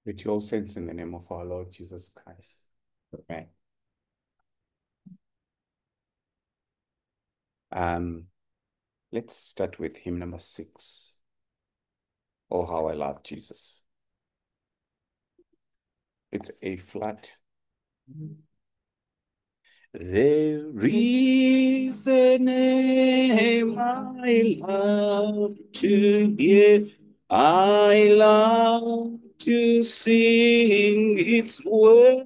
With your sense in the name of our Lord Jesus Christ. Amen. Let's start with hymn number 6. Oh, how I love Jesus. It's A flat. There is a name I love to hear. I love to sing its word.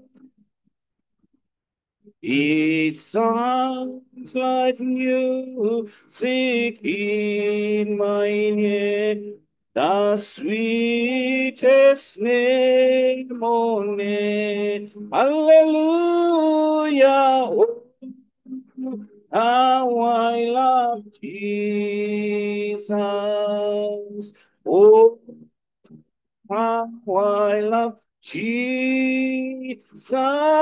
It sounds like music in my ear, the sweetest name on earth. Hallelujah. Oh, how I love Jesus. Oh, how I love Jesus.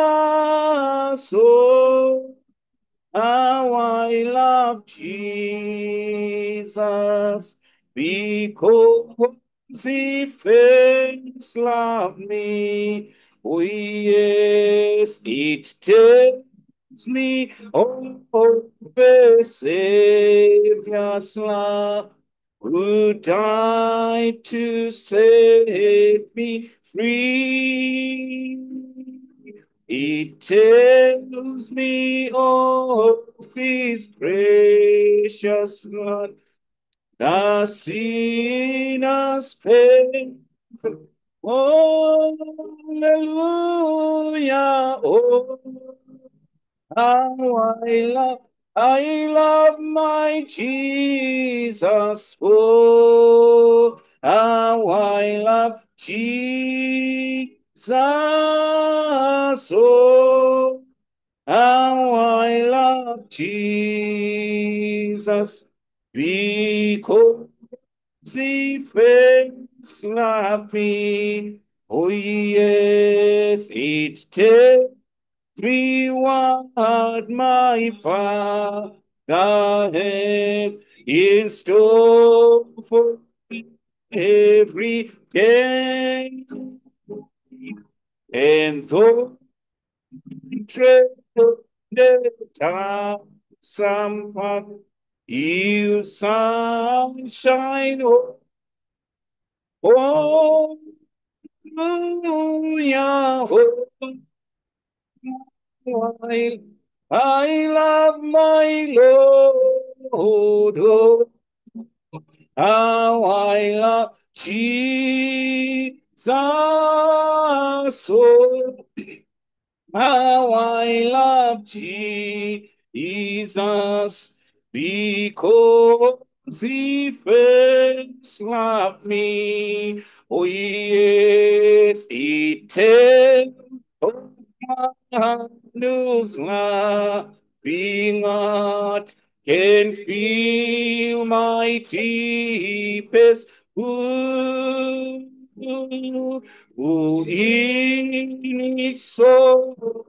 Oh, how I love Jesus. Because he first loved me. Oh, yes, it tells me of the Savior's love, who died to set me free. It tells me of his precious blood, the sinner's pain. Oh, hallelujah. Oh, how I love my Jesus. Oh, how I love Jesus. Oh, how I love Jesus. Because he first loved me. Oh, yes, it tells me what my Father hath in store for me every day. And though tread the some path, you sunshine, oh, hallelujah, oh, I love my Lord, oh, how I love Jesus, oh, how I love Jesus, because he first loved me. Oh, yes, it tells of my news laughing heart can feel my deepest wound. Who in each soul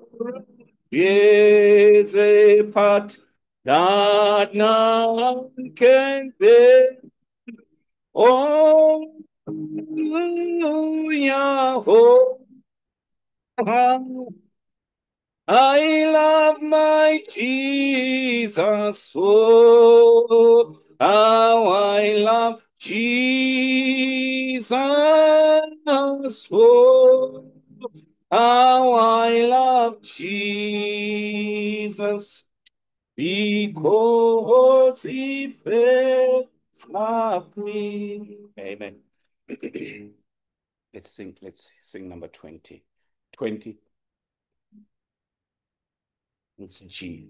is a part that none can bear. Oh, hallelujah, oh, how I love my Jesus, oh, how I love Jesus, oh, how I love Jesus, because he first loved me. Amen. Let's sing number 20. 20. It's G.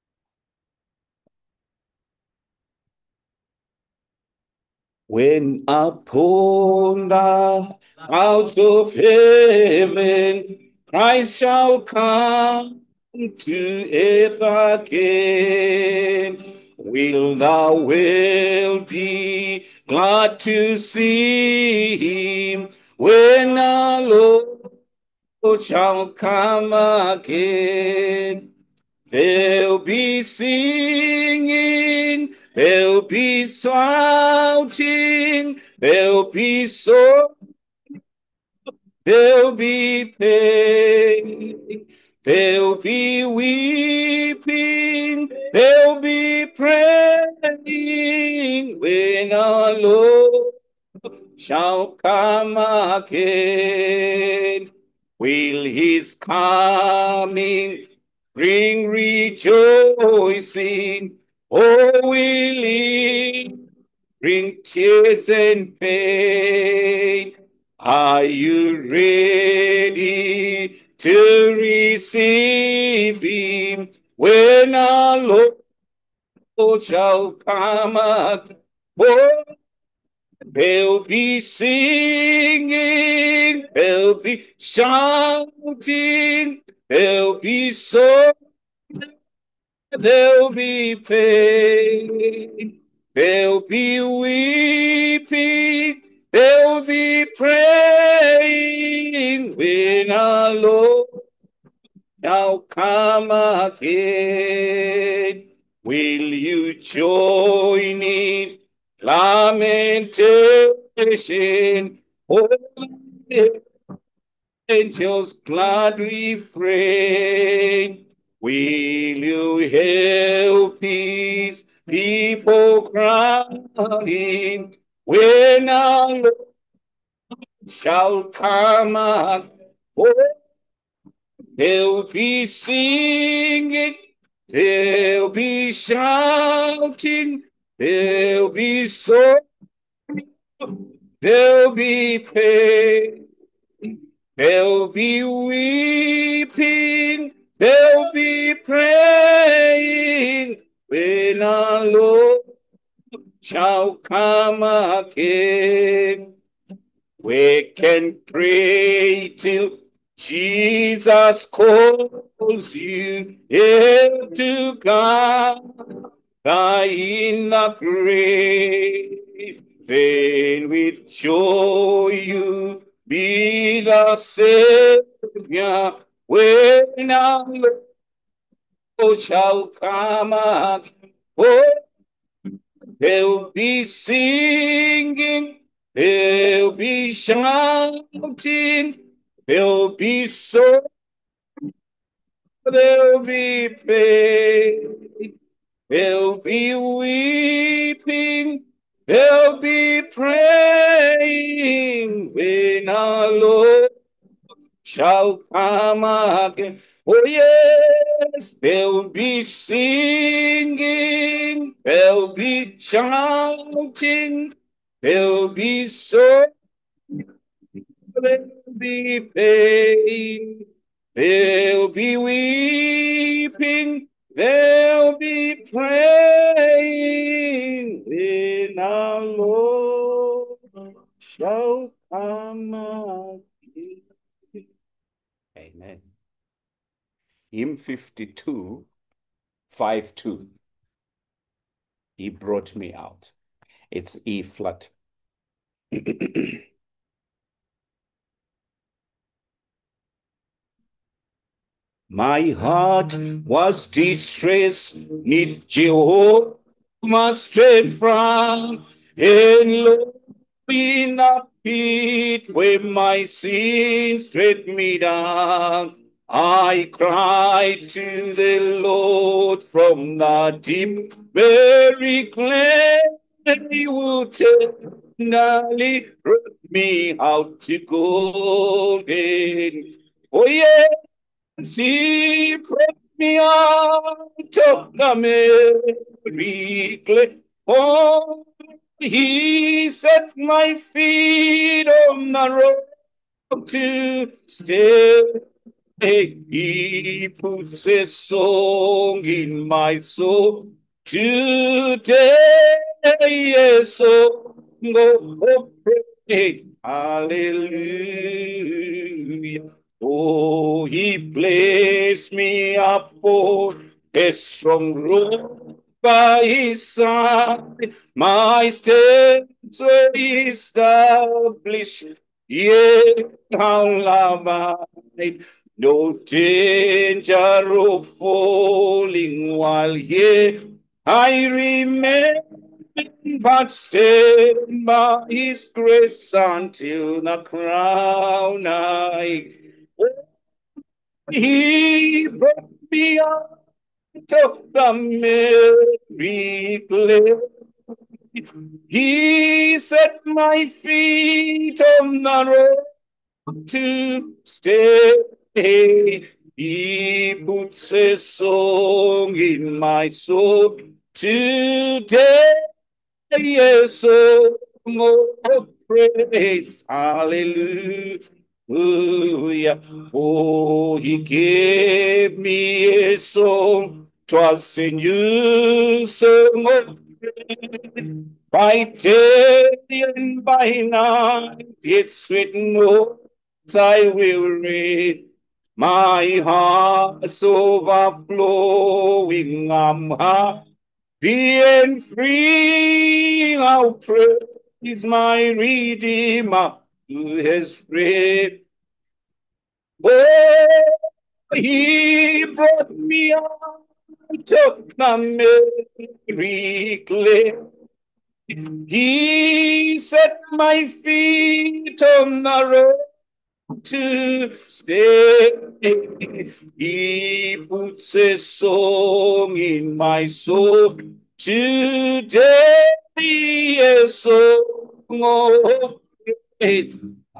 When upon the clouds of heaven Christ shall come to earth again, will the world be glad to see him when our Lord shall come again? There'll be singing, there'll be shouting, there'll be so there'll be pain, there'll be weeping, there'll be praying when our Lord shall come again. Will his coming bring rejoicing, or will he bring tears and pain? Are you ready to receive him when our Lord shall come again? Oh, they'll be singing, they'll be shouting, they'll be so, they'll be pain, they'll be weeping, they'll be praying when our Lord shall come again. Will you join in lamentation? Oh, angels gladly pray. Will you help his people crying when our Lord shall come again? Oh, they'll be singing, they'll be shouting, they'll be so, they'll be pain, they'll be weeping, they'll be praying when our Lord shall come again. We can pray till Jesus calls you to God in the grave. Then with joy you be the Savior when our Lord shall come again. Oh, they'll be singing, they'll be shouting, they'll be so, they'll be pain, they'll be weeping, they'll be praying when our Lord shall come again. Oh yes, they'll be singing, they'll be shouting, they'll be so, they'll be pain, they'll be weeping, they'll be praying when our Lord shall come again. Amen. Hymn 52, 5-2. He brought me out. It's E flat. My heart was distressed, need Jehovah straight from, and Lord, in a pit where my sins dragged me down. I cried to the Lord from the deep, very clear, and He would tenderly bring me out to golden. Oh yeah, He brought me out of the merry clay. Oh, He set my feet on the road to stay. He puts a song in my soul today. A song of praise. Hallelujah. Oh, He placed me upon a strong rock by His side. My steps were established. Yet I'll abide. No danger of falling while here I remain but stand by his grace until the crown I. He brought me out of the merry clay. He set my feet on the road to stay. He puts a song in my soul today. Yes, so more praise. Hallelujah. Oh, he gave me a song. 'Twas a new song of praise. By day and by night, it's written notes I will read. My heart's overflowing. I'm happy being free, I'll praise my Redeemer who has freed. Oh, he brought me out of the merry clay. He set my feet on the road to stay. He puts a song in my soul today. A song of praise.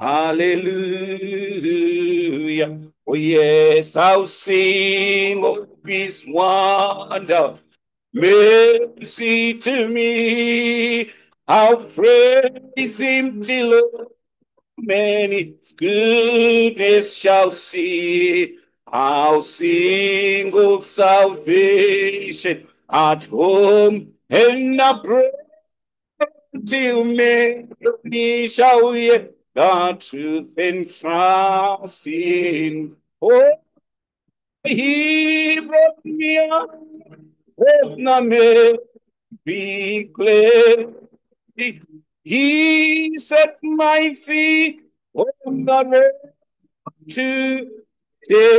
Hallelujah. Oh, yes, I'll sing of his wonder. Mercy to me. I'll praise him till many goodness shall see. I'll sing of salvation at home and abroad till many shall hear the truth and trust in. Oh, he brought me out of the merry clay. He set my feet on the road to day.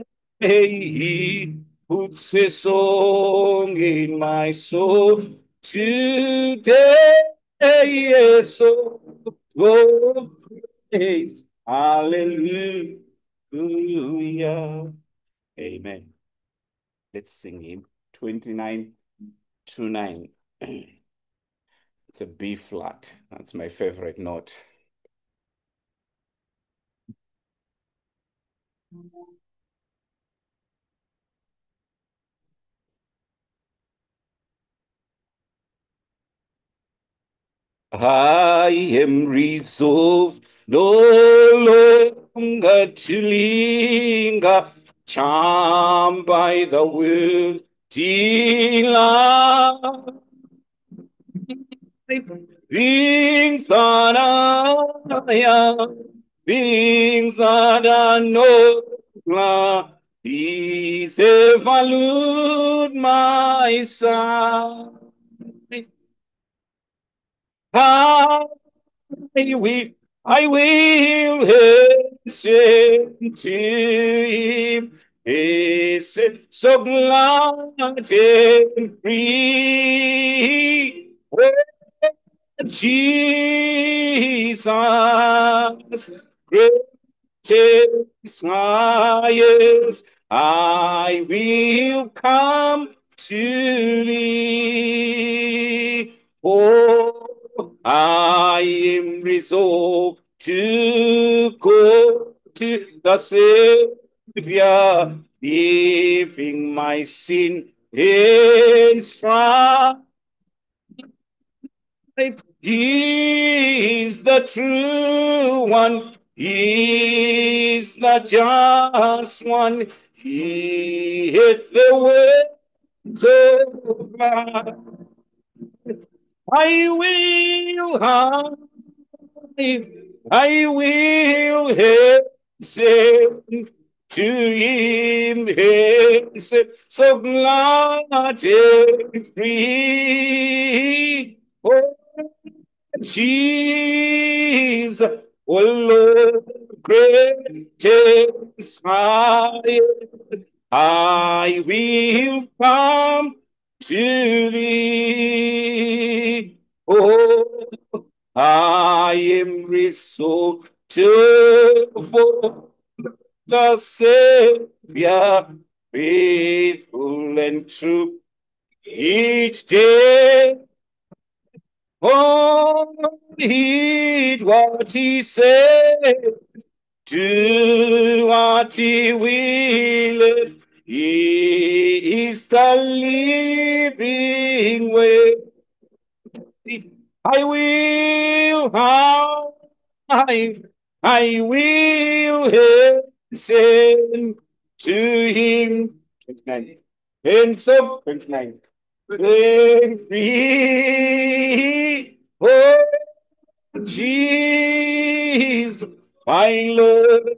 He puts a song in my soul today. A song of praise. Hallelujah. Amen. Let's sing hymn 29:9. It's a B flat. That's my favorite note. I am resolved no longer to linger, charmed by the world delight. Things that are young, things that are nobler, these ever elude my sight. I will hasten to him, hasten so glad and free. Oh, Jesus, greatest highest, I will come to thee. Oh, I am resolved to go to the Savior, leaving my sin in strife. He is the true one. He is the just one. He hit the words of life. I will hide. I will hasten to him, hasten so glad and free. Oh, Jesus, oh Lord, greatest highest, I will come to thee. Oh, I am resolved to follow the Savior, faithful and true, each day. Oh, heed what he said, do what he willeth. He is the living way. I will, I will hasten to him. 29. And so, 29. And free. Oh, Jesus, my Lord,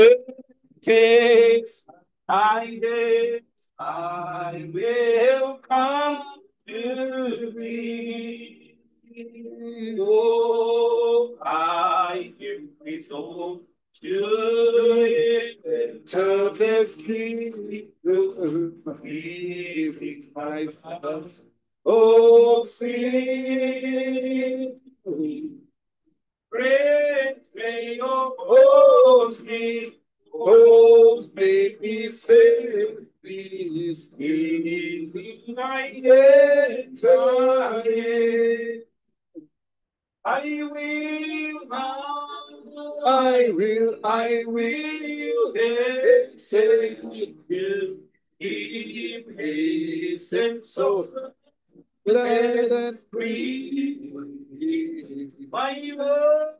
takes I guess I will come to thee. Oh, I give it all to the kingdom, giving myself. Oh, sing. Great may your host may be saved, please in my entire. I will say you, give peace and so glad and free. My Lord,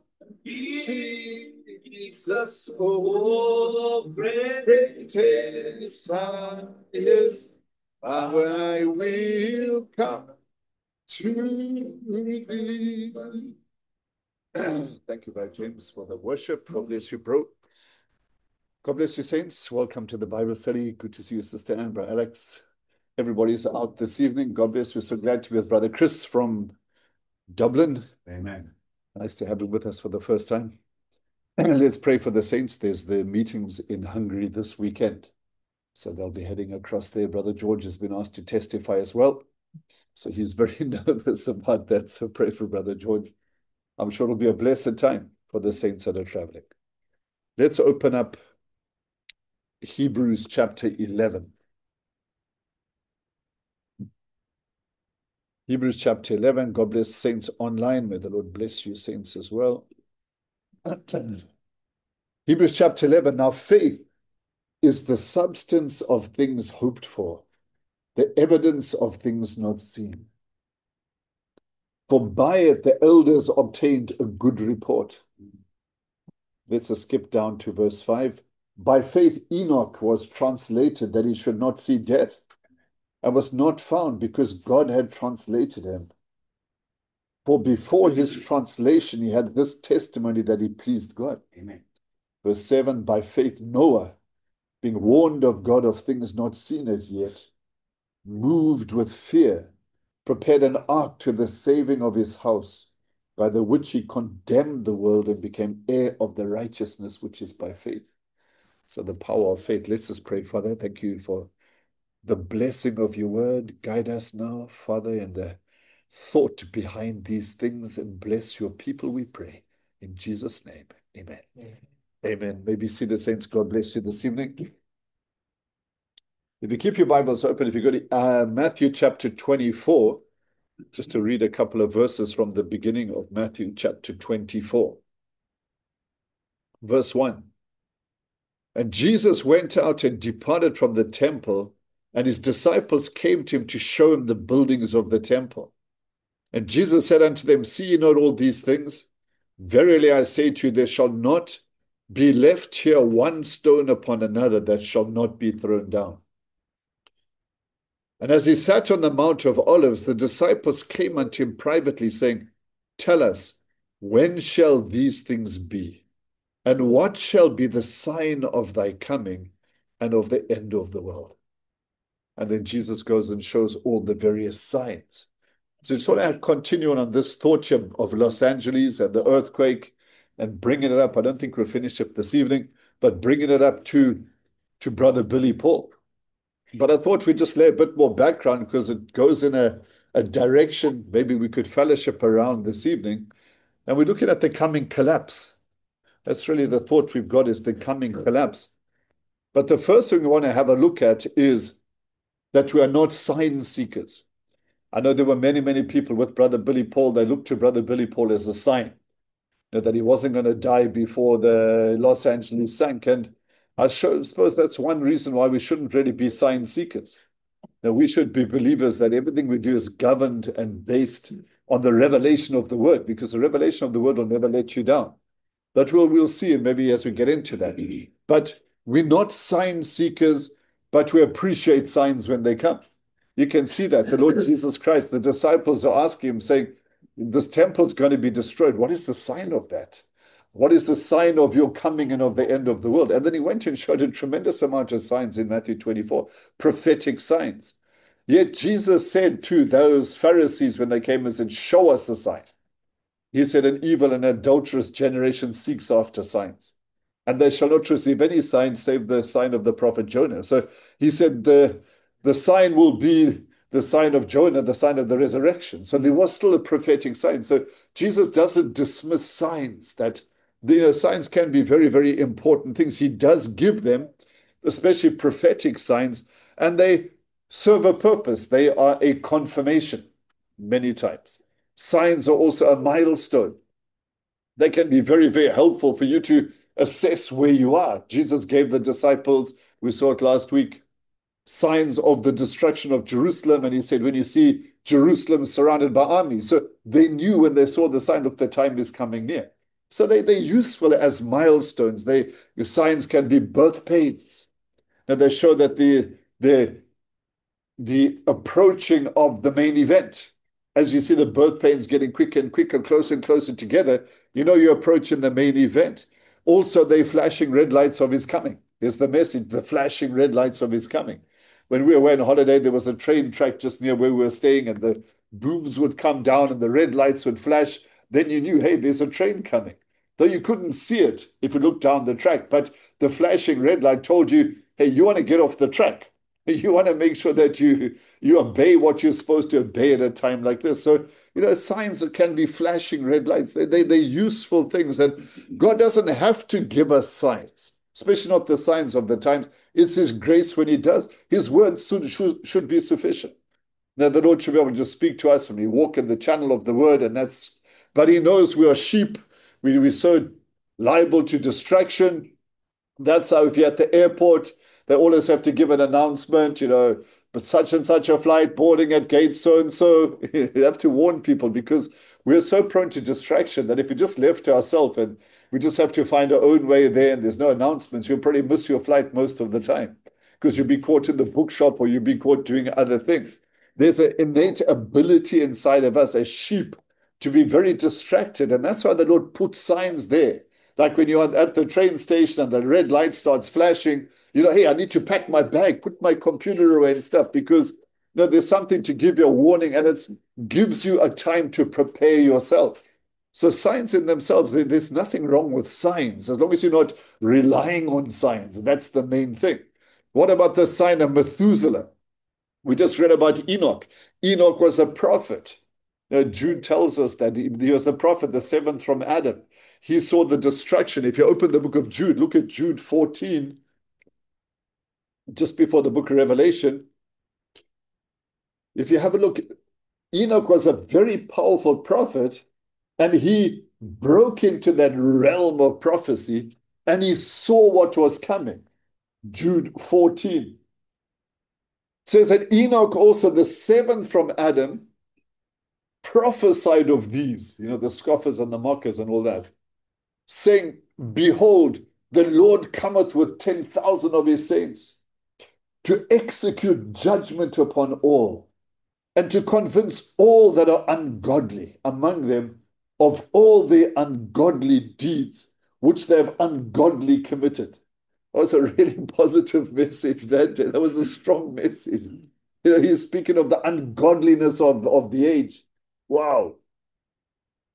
Jesus, oh, greatest is, I will come to thee. Thank you, Brother James, for the worship. God bless you, bro. God bless you, saints. Welcome to the Bible study. Good to see you, Sister Anne, Brother Alex. Everybody's out this evening. God bless you. So glad to be with Brother Chris from Dublin. Amen. Nice to have him with us for the first time. Let's pray for the saints. There's the meetings in Hungary this weekend. So they'll be heading across there. Brother George has been asked to testify as well. So he's very nervous about that. So pray for Brother George. I'm sure it'll be a blessed time for the saints that are traveling. Let's open up Hebrews chapter 11. Hebrews chapter 11. God bless saints online. May the Lord bless you, saints, as well. Hebrews chapter 11. Now faith is the substance of things hoped for, the evidence of things not seen. For by it the elders obtained a good report. Let's skip down to verse 5. By faith Enoch was translated that he should not see death, and was not found because God had translated him. For before his translation he had this testimony that he pleased God. Amen. Verse 7, by faith Noah, being warned of God of things not seen as yet, moved with fear, prepared an ark to the saving of his house, by the which he condemned the world and became heir of the righteousness which is by faith. So the power of faith. Let's just pray, Father. Thank you for the blessing of your word. Guide us now, Father, in the thought behind these things, and bless your people, we pray. In Jesus' name, amen. Amen. Amen. Maybe see the saints. God bless you this evening. If you keep your Bibles open, if you go to Matthew chapter 24, just to read a couple of verses from the beginning of Matthew chapter 24. Verse 1. And Jesus went out and departed from the temple, and his disciples came to him to show him the buildings of the temple. And Jesus said unto them, see ye not all these things? Verily I say to you, there shall not be left here one stone upon another that shall not be thrown down. And as he sat on the Mount of Olives, the disciples came unto him privately, saying, tell us, when shall these things be? And what shall be the sign of thy coming and of the end of the world? And then Jesus goes and shows all the various signs. So sort of continuing on this thought here of Los Angeles and the earthquake and bringing it up. I don't think we'll finish it this evening, but bringing it up to Brother Billy Paul. But I thought we'd just lay a bit more background because it goes in a direction maybe we could fellowship around this evening. And we're looking at the coming collapse. That's really the thought we've got, is the coming collapse. But the first thing we want to have a look at is that we are not sign seekers. I know there were many, many people with Brother Billy Paul. They looked to Brother Billy Paul as a sign, that he wasn't going to die before the Los Angeles sank. And I suppose that's one reason why we shouldn't really be sign seekers. Now, we should be believers that everything we do is governed and based on the revelation of the word, because the revelation of the word will never let you down. But we'll see maybe as we get into that. But we're not sign seekers, but we appreciate signs when they come. You can see that the Lord Jesus Christ, the disciples are asking him, saying, this temple is going to be destroyed. What is the sign of that? What is the sign of your coming and of the end of the world? And then he went and showed a tremendous amount of signs in Matthew 24, prophetic signs. Yet Jesus said to those Pharisees when they came and said, show us a sign. He said, an evil and adulterous generation seeks after signs, and they shall not receive any sign save the sign of the prophet Jonah. So he said the sign will be the sign of Jonah, the sign of the resurrection. So there was still a prophetic sign. So Jesus doesn't dismiss signs, that signs can be very, very important things. He does give them, especially prophetic signs, and they serve a purpose. They are a confirmation many times. Signs are also a milestone. They can be very, very helpful for you to assess where you are. Jesus gave the disciples, we saw it last week, signs of the destruction of Jerusalem. And he said, when you see Jerusalem surrounded by armies. So they knew when they saw the sign, look, the time is coming near. So they're useful as milestones. Your signs can be birth pains. Now they show that the approaching of the main event. As you see the birth pains getting quicker and quicker, closer and closer together, you're approaching the main event. Also, they're flashing red lights of his coming. There's the message, the flashing red lights of his coming. When we were away on holiday, there was a train track just near where we were staying, and the booms would come down and the red lights would flash. Then you knew, hey, there's a train coming. Though you couldn't see it if you looked down the track, but the flashing red light told you, hey, you want to get off the track. You want to make sure that you obey what you're supposed to obey at a time like this. So, signs that can be flashing red lights. They're useful things. And God doesn't have to give us signs, especially not the signs of the times. It's his grace when he does. His word should be sufficient. Now, the Lord should be able to just speak to us and we walk in the channel of the word. But he knows we are sheep. We're so liable to distraction. That's how if you're at the airport, they always have to give an announcement, but such and such a flight boarding at gate so and so. You have to warn people because we're so prone to distraction that if we just left to ourselves and we just have to find our own way there and there's no announcements, you'll probably miss your flight most of the time because you'll be caught in the bookshop or you'll be caught doing other things. There's an innate ability inside of us as sheep to be very distracted. And that's why the Lord put signs there. Like when you're at the train station and the red light starts flashing, hey, I need to pack my bag, put my computer away and stuff because there's something to give you a warning and it gives you a time to prepare yourself. So signs in themselves, there's nothing wrong with signs as long as you're not relying on signs. That's the main thing. What about the sign of Methuselah? We just read about Enoch. Enoch was a prophet. Jude tells us that he was a prophet, the seventh from Adam. He saw the destruction. If you open the book of Jude, look at Jude 14, just before the book of Revelation. If you have a look, Enoch was a very powerful prophet, and he broke into that realm of prophecy, and he saw what was coming. Jude 14. It says that Enoch, also the seventh from Adam, prophesied of these, the scoffers and the mockers and all that, saying, behold, the Lord cometh with 10,000 of his saints to execute judgment upon all and to convince all that are ungodly among them of all their ungodly deeds which they have ungodly committed. That was a really positive message that day. That was a strong message. He's speaking of the ungodliness of the age. Wow.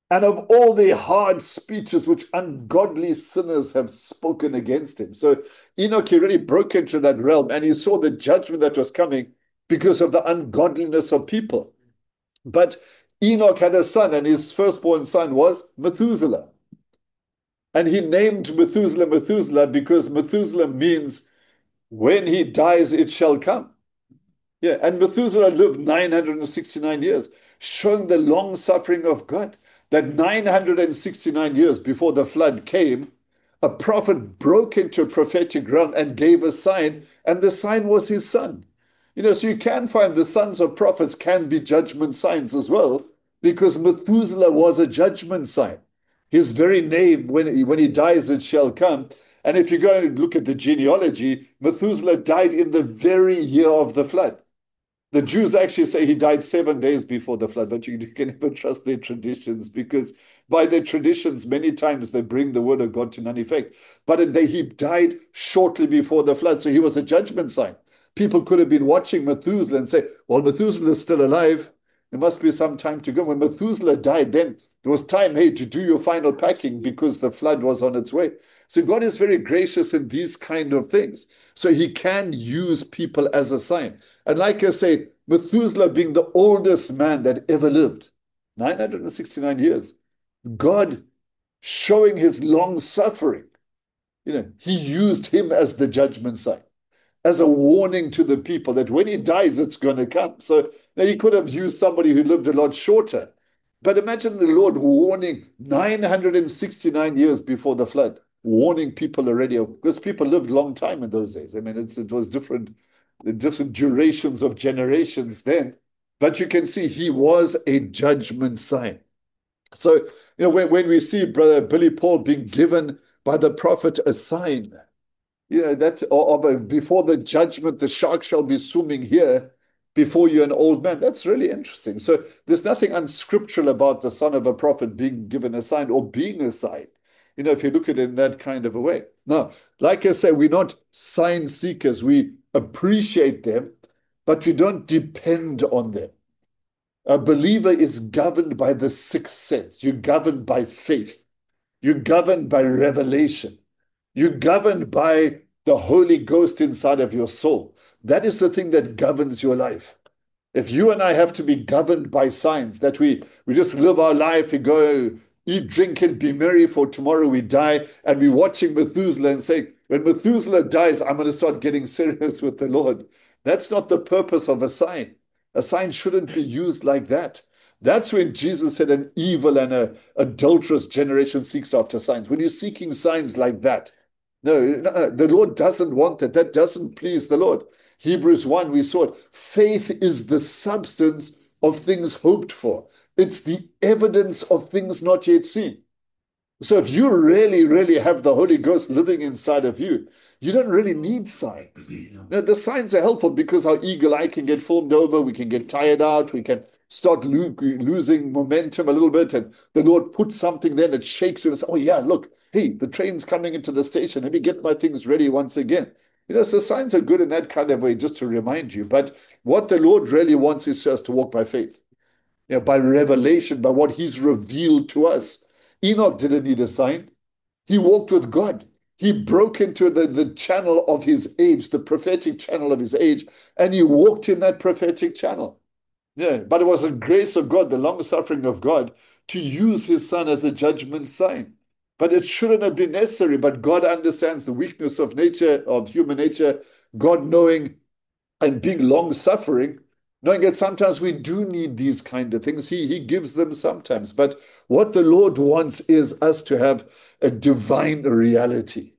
and of all the hard speeches which ungodly sinners have spoken against him. So Enoch, he really broke into that realm, and he saw the judgment that was coming because of the ungodliness of people. But Enoch had a son, and his firstborn son was Methuselah. And he named Methuselah Methuselah because Methuselah means when he dies, it shall come. Yeah, and Methuselah lived 969 years, showing the long suffering of God. That 969 years before the flood came, a prophet broke into a prophetic realm and gave a sign, and the sign was his son. So you can find the sons of prophets can be judgment signs as well, because Methuselah was a judgment sign. His very name, when he dies, it shall come. And if you go and look at the genealogy, Methuselah died in the very year of the flood. The Jews actually say he died 7 days before the flood, but you can never trust their traditions, because by their traditions, many times they bring the word of God to none effect. But he died shortly before the flood, so he was a judgment sign. People could have been watching Methuselah and say, well, Methuselah is still alive. There must be some time to go. When Methuselah died, then there was time, hey, to do your final packing because the flood was on its way. So God is very gracious in these kind of things. So he can use people as a sign. And like I say, Methuselah being the oldest man that ever lived, 969 years, God showing his long suffering, he used him as the judgment sign, as a warning to the people that when he dies, it's going to come. So now he could have used somebody who lived a lot shorter. But imagine the Lord warning 969 years before the flood, warning people already, because people lived a long time in those days. I mean, it was different durations of generations then. But you can see he was a judgment sign. So, when we see Brother Billy Paul being given by the prophet a sign, that before the judgment, the shark shall be swimming here before you, an old man. That's really interesting. So there's nothing unscriptural about the son of a prophet being given a sign or being a sign, if you look at it in that kind of a way. Now, like I say, we're not sign seekers. We appreciate them, but we don't depend on them. A believer is governed by the sixth sense. You're governed by faith. You're governed by revelation. You're governed by the Holy Ghost inside of your soul. That is the thing that governs your life. If you and I have to be governed by signs, that we just live our life, we go eat, drink, and be merry, for tomorrow we die, and we're watching Methuselah and saying, when Methuselah dies, I'm going to start getting serious with the Lord. That's not the purpose of a sign. A sign shouldn't be used like that. That's when Jesus said an evil and an adulterous generation seeks after signs. When you're seeking signs like that, no, the Lord doesn't want that. That doesn't please the Lord. Hebrews 1, we saw it. Faith is the substance of things hoped for. It's the evidence of things not yet seen. So if you really, really have the Holy Ghost living inside of you, you don't really need signs. Now, the signs are helpful because our eagle eye can get formed over, we can get tired out, we can start losing momentum a little bit, and the Lord puts something there that shakes you and says, oh yeah, look, hey, the train's coming into the station, let me get my things ready once again. So signs are good in that kind of way, just to remind you. But what the Lord really wants is just to walk by faith, by revelation, by what he's revealed to us. Enoch didn't need a sign. He walked with God. He broke into the channel of his age, the prophetic channel of his age, and he walked in that prophetic channel. Yeah, but it was the grace of God, the long suffering of God, to use his son as a judgment sign. But it shouldn't have been necessary. But God understands the weakness of nature, of human nature, God knowing and being long suffering, knowing that sometimes we do need these kind of things. He gives them sometimes. But what the Lord wants is us to have a divine reality.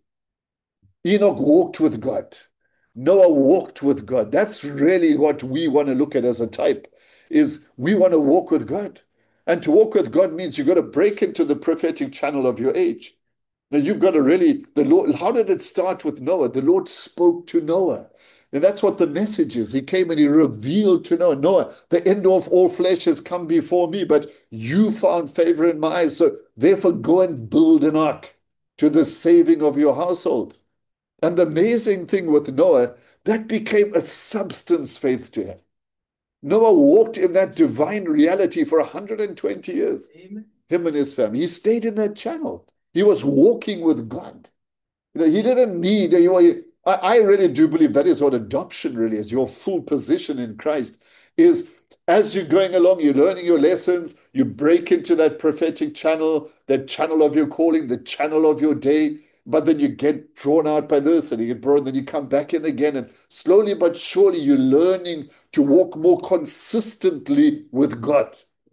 Enoch walked with God. Noah walked with God. That's really what we want to look at as a type, is we want to walk with God. And to walk with God means you've got to break into the prophetic channel of your age. Now you've got to really, the Lord, how did it start with Noah? The Lord spoke to Noah. And that's what the message is. He came and he revealed to Noah, Noah, the end of all flesh has come before me, but you found favor in my eyes. So therefore go and build an ark to the saving of your household. And the amazing thing with Noah, that became a substance faith to him. Noah walked in that divine reality for 120 years. Amen. him and his family. He stayed in that channel. He was walking with God. He didn't need, I really do believe that is what adoption really is. Your full position in Christ is as you're going along, you're learning your lessons, you break into that prophetic channel, that channel of your calling, the channel of your day. But then you get drawn out by this and you get brought, then you come back in again. And slowly but surely, you're learning to walk more consistently with God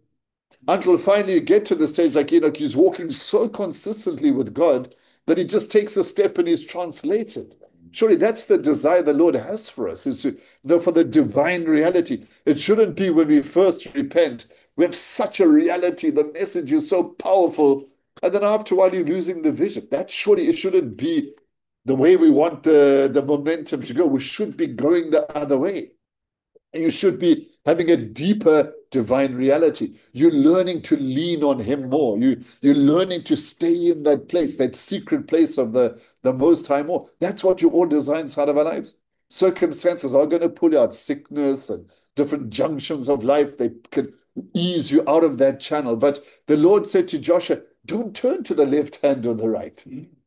until finally you get to the stage like Enoch, he's walking so consistently with God that he just takes a step and he's translated. Surely that's the desire the Lord has for us, is for the divine reality. It shouldn't be when we first repent, we have such a reality, the message is so powerful, and then after a while you're losing the vision. That surely it shouldn't be the way we want the momentum to go. We should be going the other way. You should be having a deeper divine reality. You're learning to lean on him more. You're learning to stay in that place, that secret place of the Most High more. That's what you all design inside of our lives. Circumstances are going to pull you out, sickness and different junctions of life. They can ease you out of that channel. But the Lord said to Joshua, don't turn to the left hand or the right.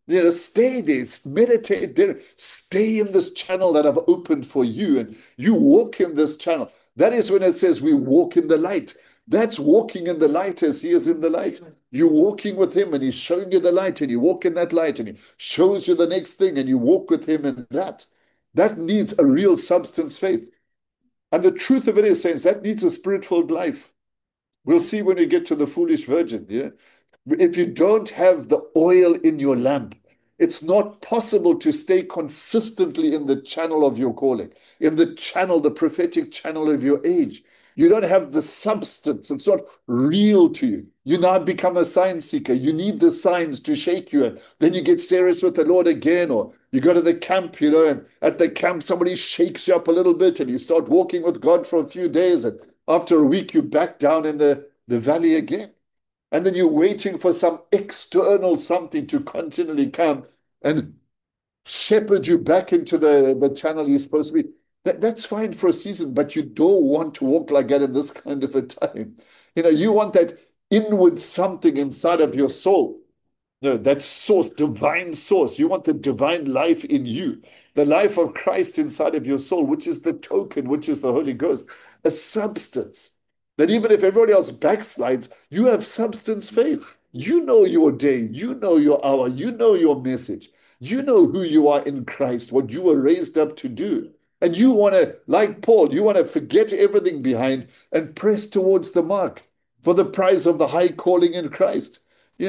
Stay there, meditate there, stay in this channel that I've opened for you, and you walk in this channel. That is when it says we walk in the light. That's walking in the light as he is in the light. You're walking with him and he's showing you the light, and you walk in that light and he shows you the next thing and you walk with him in that. That needs a real substance faith. And the truth of it is, saints, that needs a spirit-filled life. We'll see when we get to the foolish virgin. Yeah? If you don't have the oil in your lamp, it's not possible to stay consistently in the channel of your calling, in the channel, the prophetic channel of your age. You don't have the substance. It's not real to you. You now become a sign seeker. You need the signs to shake you. And then you get serious with the Lord again, or you go to the camp, and at the camp, somebody shakes you up a little bit and you start walking with God for a few days. And after a week, you back down in the valley again. And then you're waiting for some external something to continually come and shepherd you back into the channel you're supposed to be. That's fine for a season, but you don't want to walk like that in this kind of a time. You want that inward something inside of your soul. That source, divine source. You want the divine life in you, the life of Christ inside of your soul, which is the token, which is the Holy Ghost, a substance. That even if everybody else backslides, you have substance faith. You know your day, you know your hour, you know your message. You know who you are in Christ, what you were raised up to do. And you want to, like Paul, you want to forget everything behind and press towards the mark for the prize of the high calling in Christ.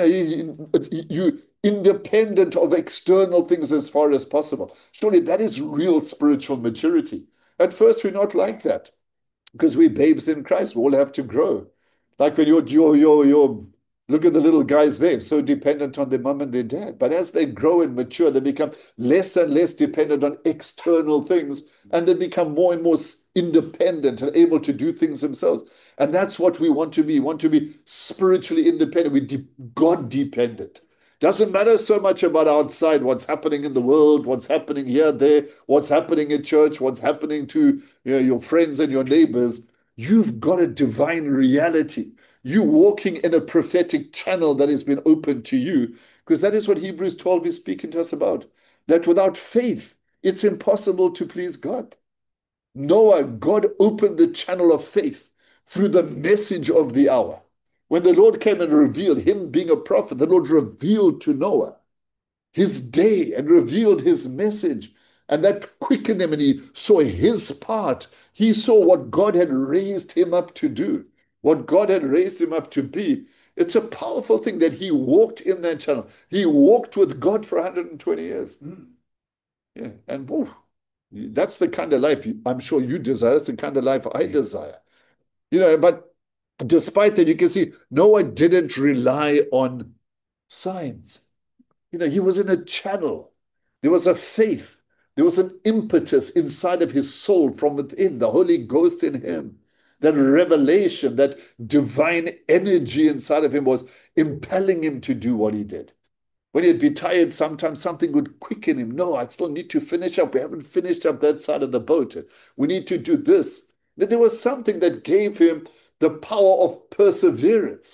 You independent of external things as far as possible. Surely that is real spiritual maturity. At first, we're not like that, because we're babes in Christ. We all have to grow. Like when you're look at the little guys there, so dependent on their mom and their dad. But as they grow and mature, they become less and less dependent on external things, and they become more and more independent and able to do things themselves. And that's what we want to be. We want to be spiritually independent. We're God dependent. Doesn't matter so much about outside, what's happening in the world, what's happening here, there, what's happening in church, what's happening to your friends and your neighbors. You've got a divine reality. You walking in a prophetic channel that has been opened to you, because that is what Hebrews 12 is speaking to us about. That without faith, it's impossible to please God. Noah, God opened the channel of faith through the message of the hour. When the Lord came and revealed, him being a prophet, the Lord revealed to Noah his day and revealed his message. And that quickened him, and he saw his part. He saw what God had raised him up to do, what God had raised him up to be. It's a powerful thing that he walked in that channel. He walked with God for 120 years. Yeah, and that's the kind of life I'm sure you desire. That's the kind of life I desire. But despite that, you can see Noah didn't rely on signs. He was in a channel. There was a faith. There was an impetus inside of his soul from within, the Holy Ghost in him. That revelation, that divine energy inside of him was impelling him to do what he did. When he'd be tired, sometimes something would quicken him. No, I still need to finish up. We haven't finished up that side of the boat. We need to do this. There was something that gave him the power of perseverance.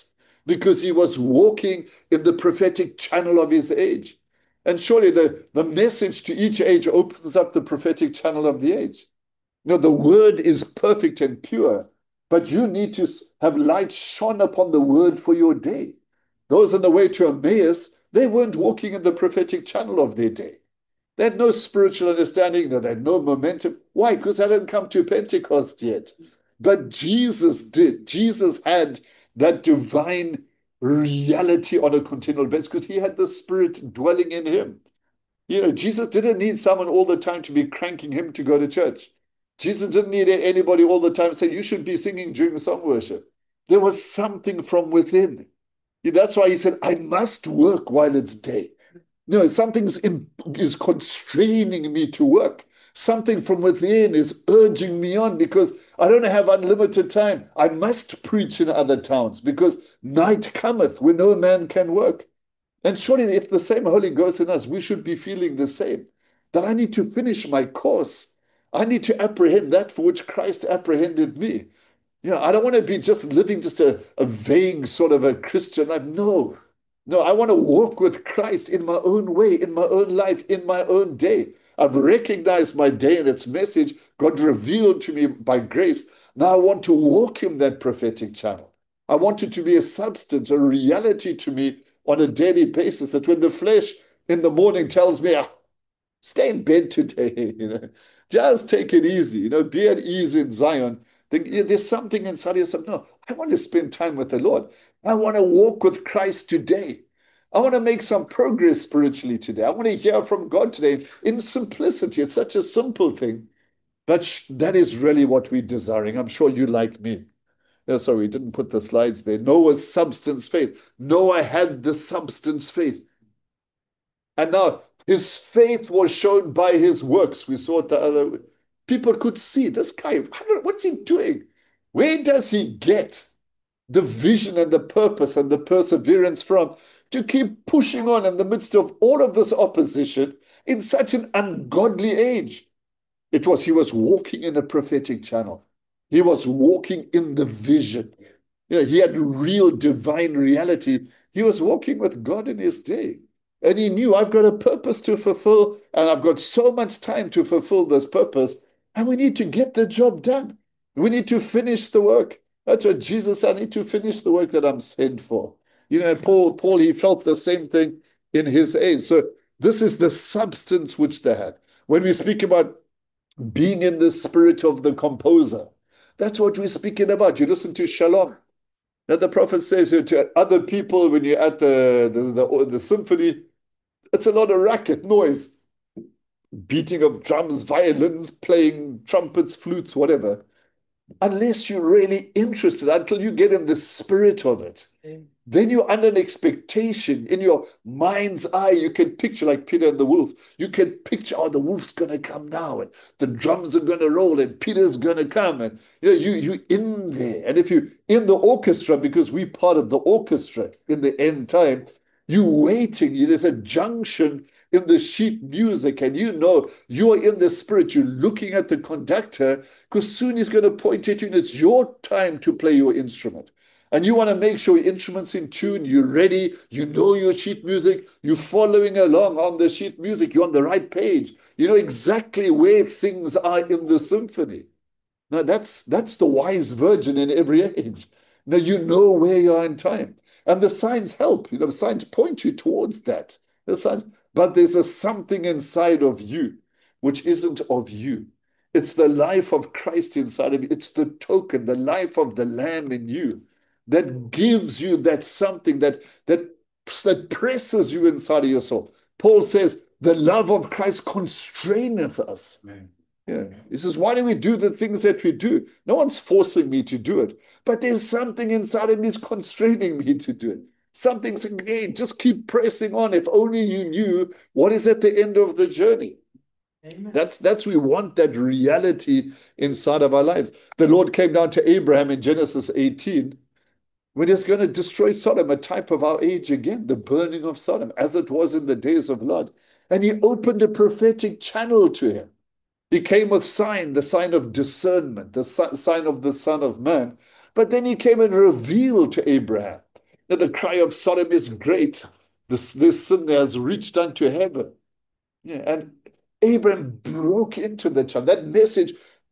because he was walking in the prophetic channel of his age. And surely the message to each age opens up the prophetic channel of the age. The word is perfect and pure, but you need to have light shone upon the word for your day. Those on the way to Emmaus, they weren't walking in the prophetic channel of their day. They had no spiritual understanding, they had no momentum. Why? Because they hadn't come to Pentecost yet. But Jesus did. Jesus had that divine reality on a continual basis because he had the Spirit dwelling in him. Jesus didn't need someone all the time to be cranking him to go to church. Jesus didn't need anybody all the time saying, you should be singing during song worship. There was something from within. That's why he said, I must work while it's day. Something is constraining me to work. Something from within is urging me on because I don't have unlimited time. I must preach in other towns because night cometh when no man can work. And surely if the same Holy Ghost in us, we should be feeling the same. That I need to finish my course. I need to apprehend that for which Christ apprehended me. I don't want to be just living just a vague sort of a Christian life. No, I want to walk with Christ in my own way, in my own life, in my own day. I've recognized my day and its message. God revealed to me by grace. Now I want to walk in that prophetic channel. I want it to be a substance, a reality to me on a daily basis, that when the flesh in the morning tells me, stay in bed today, just take it easy, be at ease in Zion. There's something inside yourself. No, I want to spend time with the Lord. I want to walk with Christ today. I want to make some progress spiritually today. I want to hear from God today in simplicity. It's such a simple thing, but that is really what we're desiring. I'm sure you like me. Sorry, we didn't put the slides there. Noah's substance faith. Noah had the substance faith. And now his faith was shown by his works. We saw it the other. People could see this guy. What's he doing? Where does he get the vision and the purpose and the perseverance from to keep pushing on in the midst of all of this opposition in such an ungodly age? He was walking in a prophetic channel. He was walking in the vision. He had real divine reality. He was walking with God in his day. And he knew, I've got a purpose to fulfill, and I've got so much time to fulfill this purpose, and we need to get the job done. We need to finish the work. That's what Jesus said, I need to finish the work that I'm sent for. Paul, he felt the same thing in his age. So this is the substance which they had. When we speak about being in the spirit of the composer, that's what we're speaking about. You listen to Shalom. Now the prophet says to other people when you're at the symphony, it's a lot of racket noise, beating of drums, violins, playing trumpets, flutes, whatever. Unless you're really interested, until you get in the spirit of it, then you're under an expectation. In your mind's eye, you can picture, like Peter and the wolf, you can picture, the wolf's going to come now, and the drums are going to roll, and Peter's going to come, and you're in there. And if you're in the orchestra, because we're part of the orchestra in the end time, you're waiting. There's a junction in the sheet music, and you're in the spirit. You're looking at the conductor, because soon he's going to point at you, and it's your time to play your instrument. And you want to make sure your instrument's in tune, you're ready, you know your sheet music, you're following along on the sheet music, you're on the right page. You know exactly where things are in the symphony. Now, that's the wise virgin in every age. Now, you know where you are in time. And the signs help. Signs point you towards that. But there's a something inside of you which isn't of you. It's the life of Christ inside of you. It's the token, the life of the Lamb in you that gives you that something that presses you inside of your soul. Paul says, the love of Christ constraineth us. Amen. Yeah. He says, why do we do the things that we do? No one's forcing me to do it, but there's something inside of me is constraining me to do it. Something saying, hey, just keep pressing on. If only you knew what is at the end of the journey. Amen. That's we want that reality inside of our lives. The Lord came down to Abraham in Genesis 18 when he's going to destroy Sodom, a type of our age again, the burning of Sodom, as it was in the days of Lot. And he opened a prophetic channel to him. He came with the sign of discernment, the sign of the Son of Man. But then he came and revealed to Abraham Now, the cry of Sodom is great. This sin has reached unto heaven. Yeah, and Abraham broke into the channel. That message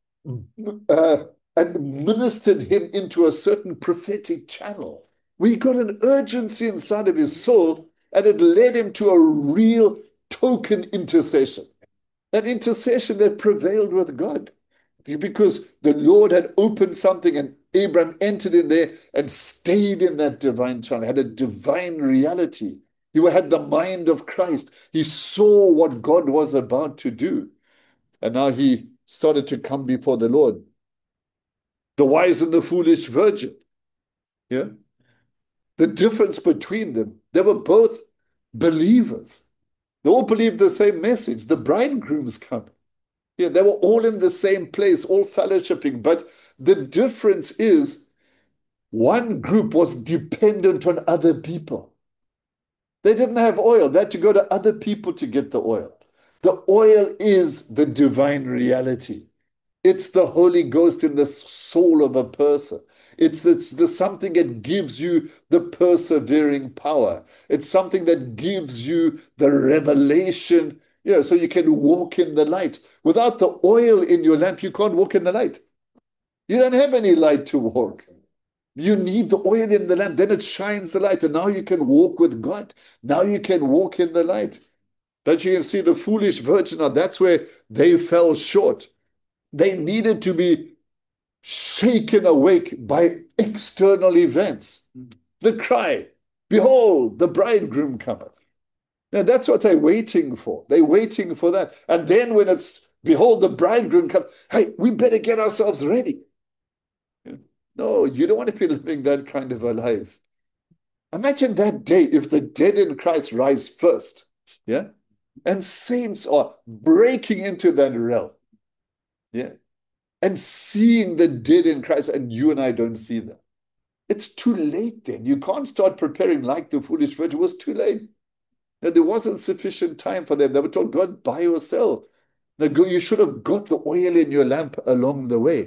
and ministered him into a certain prophetic channel. We got an urgency inside of his soul, and it led him to a real token intercession, an intercession that prevailed with God. Because the Lord had opened something and Abraham entered in there and stayed in that divine channel, had a divine reality. He had the mind of Christ. He saw what God was about to do. And now he started to come before the Lord. The wise and the foolish virgin. Yeah. The difference between them, they were both believers. They all believed the same message. The bridegroom's coming. Yeah, they were all in the same place, all fellowshipping. But the difference is one group was dependent on other people. They didn't have oil. They had to go to other people to get the oil. The oil is the divine reality. It's the Holy Ghost in the soul of a person. It's the something that gives you the persevering power. It's something that gives you the revelation, so you can walk in the light. Without the oil in your lamp, you can't walk in the light. You don't have any light to walk. You need the oil in the lamp, then it shines the light, and now you can walk with God. Now you can walk in the light. But you can see the foolish virgin, now that's where they fell short. They needed to be shaken awake by external events. The cry, behold, the bridegroom cometh. Now that's what they're waiting for. They're waiting for that. And then when it's, behold, the bridegroom comes, hey, we better get ourselves ready. No, you don't want to be living that kind of a life. Imagine that day if the dead in Christ rise first. Yeah. And saints are breaking into that realm. Yeah. And seeing the dead in Christ, and you and I don't see them. It's too late then. You can't start preparing like the foolish virgin. It was too late. Now, there wasn't sufficient time for them. They were told, go and buy or sell. Now, you should have got the oil in your lamp along the way.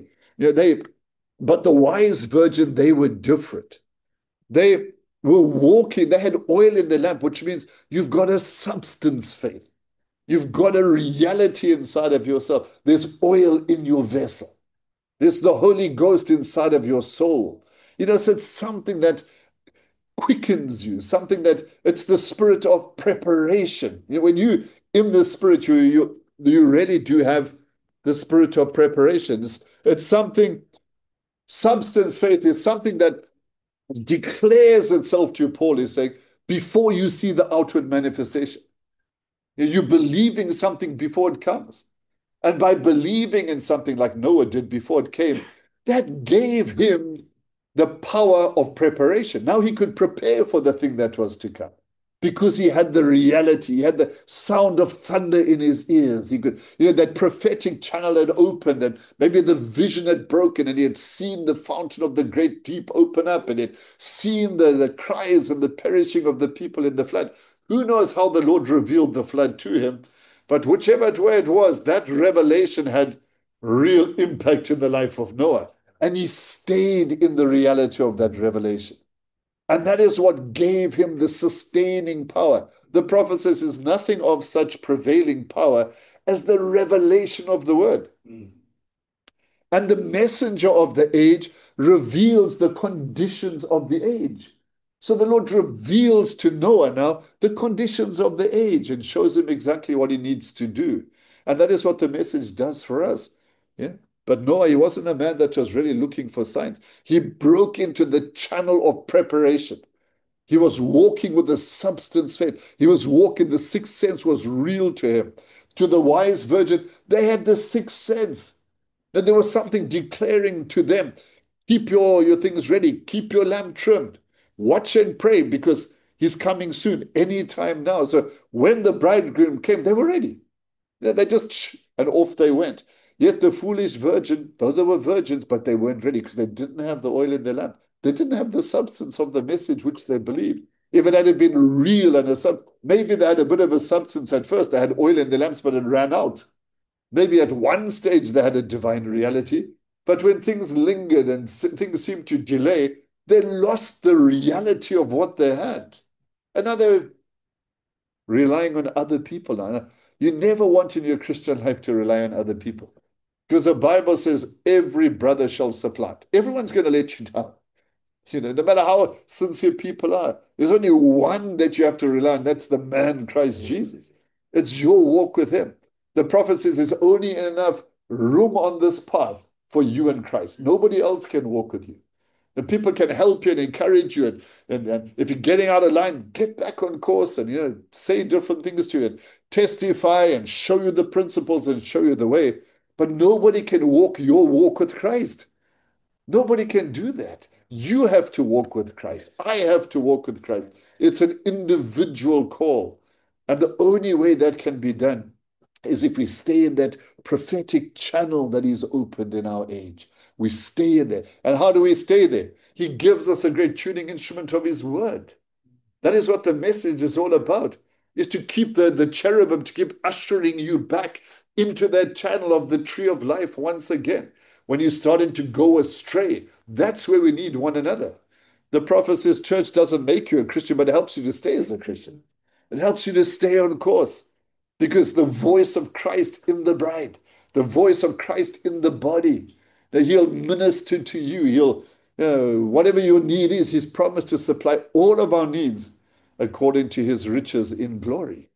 But the wise virgin, they were different. They were walking, they had oil in the lamp, which means you've got a substance faith. You've got a reality inside of yourself. There's oil in your vessel. There's the Holy Ghost inside of your soul. So it's something that quickens you, something that it's the spirit of preparation. When you in the spirit, you really do have the spirit of preparation. It's something, substance faith is something that declares itself to you, Paul is saying, before you see the outward manifestation. You're believing something before it comes. And by believing in something like Noah did before it came, that gave him the power of preparation. Now he could prepare for the thing that was to come because he had the reality. He had the sound of thunder in his ears. He could, that prophetic channel had opened and maybe the vision had broken and he had seen the fountain of the great deep open up and he had seen the cries and the perishing of the people in the flood. Who knows how the Lord revealed the flood to him? But whichever way it was, that revelation had real impact in the life of Noah. And he stayed in the reality of that revelation. And that is what gave him the sustaining power. The prophet says is nothing of such prevailing power as the revelation of the word. And the messenger of the age reveals the conditions of the age. So the Lord reveals to Noah now the conditions of the age and shows him exactly what he needs to do. And that is what the message does for us. Yeah. But Noah, he wasn't a man that was really looking for signs. He broke into the channel of preparation. He was walking with a substance faith. He was walking, the sixth sense was real to him. To the wise virgin, they had the sixth sense. And there was something declaring to them, keep your things ready, keep your lamp trimmed. Watch and pray because he's coming soon, anytime now. So when the bridegroom came, they were ready. They just, and off they went. Yet the foolish virgin, though they were virgins, but they weren't ready because they didn't have the oil in their lamp. They didn't have the substance of the message which they believed. If it had been real and maybe they had a bit of a substance at first. They had oil in their lamps, but it ran out. Maybe at one stage they had a divine reality. But when things lingered and things seemed to delay, They lost the reality of what they had. And now they're relying on other people now. You never want in your Christian life to rely on other people. Because the Bible says every brother shall supplant. Everyone's going to let you down. No matter how sincere people are, there's only one that you have to rely on. That's the man, Christ Jesus. It's your walk with him. The prophet says there's only enough room on this path for you and Christ. Nobody else can walk with you. And people can help you and encourage you. And if you're getting out of line, get back on course and say different things to you and testify and show you the principles and show you the way. But nobody can walk your walk with Christ. Nobody can do that. You have to walk with Christ. I have to walk with Christ. It's an individual call. And the only way that can be done is if we stay in that prophetic channel that He's opened in our age. We stay in there. And how do we stay there? He gives us a great tuning instrument of His word. That is what the message is all about, is to keep the cherubim, to keep ushering you back into that channel of the tree of life once again. When you're starting to go astray, that's where we need one another. The prophet says church doesn't make you a Christian, but it helps you to stay as a Christian. It helps you to stay on course because the voice of Christ in the bride, the voice of Christ in the body, that He'll minister to you. Whatever your need is, He's promised to supply all of our needs according to His riches in glory.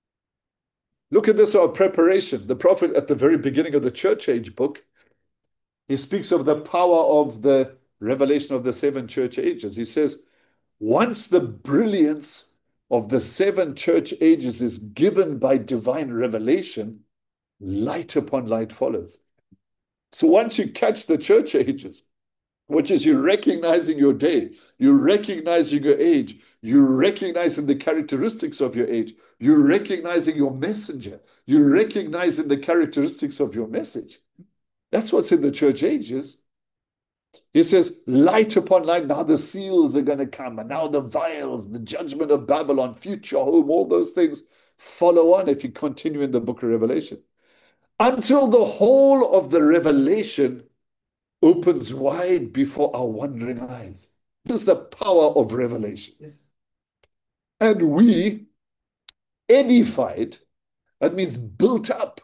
Look at this, our preparation. The prophet at the very beginning of the church age book, he speaks of the power of the revelation of the seven church ages. He says, once the brilliance of the seven church ages is given by divine revelation, light upon light follows. So once you catch the church ages, which is you're recognizing your day, you're recognizing your age, you're recognizing the characteristics of your age, you're recognizing your messenger, you're recognizing the characteristics of your message. That's what's in the church ages. He says, light upon light. Now the seals are going to come, and now the vials, the judgment of Babylon, future home, all those things follow on if you continue in the book of Revelation. Until the whole of the revelation opens wide before our wondering eyes. This is the power of revelation. Yes. And we edified, that means built up